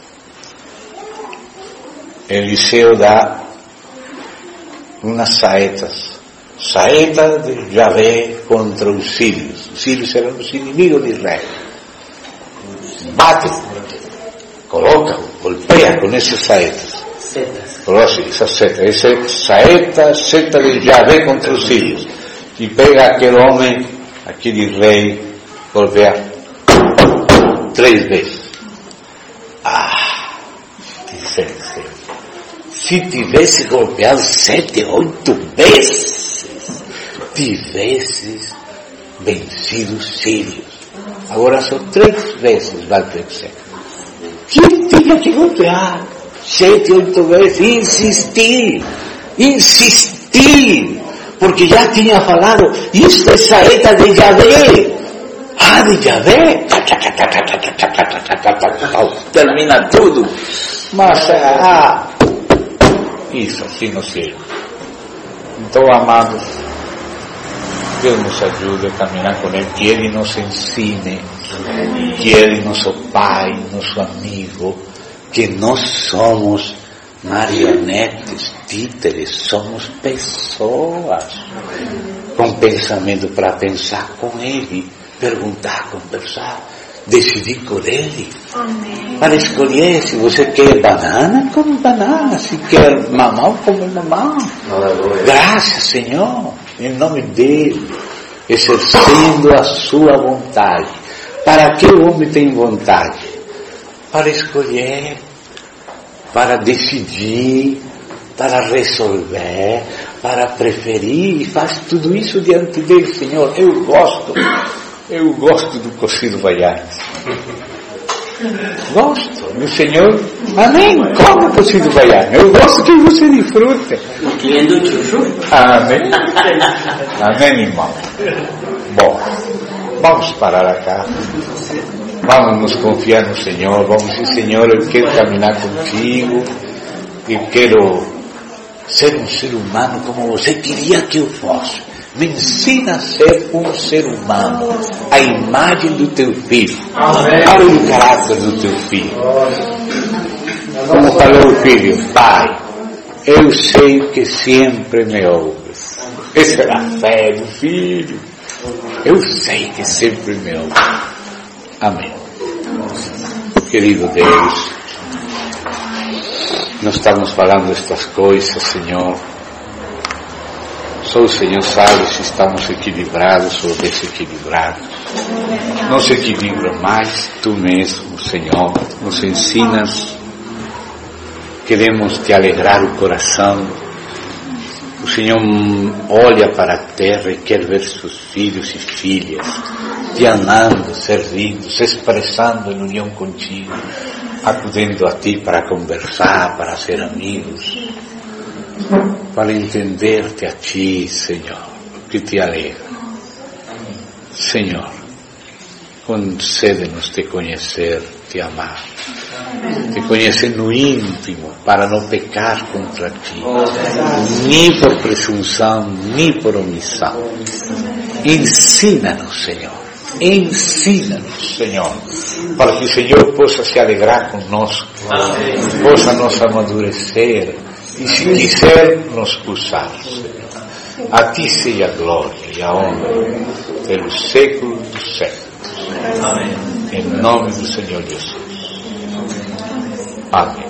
A: Eliseu dá umas saetas, saeta de Javé contra os sírios. Os sírios eram os inimigos de Israel. Bate, coloca, golpeia com essas saetas. Falou assim, essa seta, essa saeta, seta de Javé contra os sírios. E pega aquele homem, aquele rei, golpeia três vezes. Ah, disse Eliseu, se tivesse golpeado sete, oito vezes, tivesses vencido os sírios. Agora só três vezes vai vencer. Quem tinha que golpear sete, oito vezes? Insistir, insistir, porque já tinha falado, isto é saeta de Javé. Ah, de Javé? Termina tudo. Mas, ah, isso aqui no céu. Então, amados, Deus nos ajude a caminhar com Ele, que Ele nos ensine, que Ele, nosso Pai, nosso amigo, que nós somos marionetes, títeres, somos pessoas com pensamento para pensar com Ele, perguntar, conversar, decidir com Ele. Amém. Para escolher, se você quer banana, come banana, se quer mamão, come mamão. Graças, Senhor, em nome dEle, exercendo a sua vontade. Para que o homem tem vontade? Para escolher, para decidir, para resolver, para preferir, e faz tudo isso diante dele. Senhor, eu gosto, eu gosto do cozido baianes. Gosto, meu Senhor, amém, como cozido baianes, eu gosto que você desfrute. Amém, amém, irmão. Bom, vamos parar acá, vamos nos confiar no Senhor, vamos dizer, Senhor, eu quero caminhar contigo, eu quero ser um ser humano como você queria que eu fosse. Me ensina a ser um ser humano, a imagem do teu filho, para o caráter do teu filho. Como falou o filho, Pai, eu sei que sempre me ouves. Essa era a fé do filho. Eu sei que sempre me ouves. Amém. Querido Deus, nós estamos falando estas coisas, Senhor. Só o Senhor sabe se estamos equilibrados ou desequilibrados. Nos equilibra mais Tu mesmo, Senhor. Nos ensinas. Queremos Te alegrar o coração. O Senhor olha para a terra e quer ver seus filhos e filhas Te amando, servindo, se expressando em união contigo, acudendo a Ti para conversar, para ser amigos, para entender-te a Ti, Senhor, que Te alegra. Senhor, concede-nos Te conhecer, Te amar, Te conhecer no íntimo, para não pecar contra Ti, nem por presunção, nem por omissão. Ensina-nos, Senhor, ensina-nos, Senhor, para que o Senhor possa se alegrar conosco, possa nos amadurecer, e se quiser nos usar, Senhor. A Ti seja a glória e a honra pelos séculos dos séculos. Amém. Em nome do Senhor Jesus. Amém.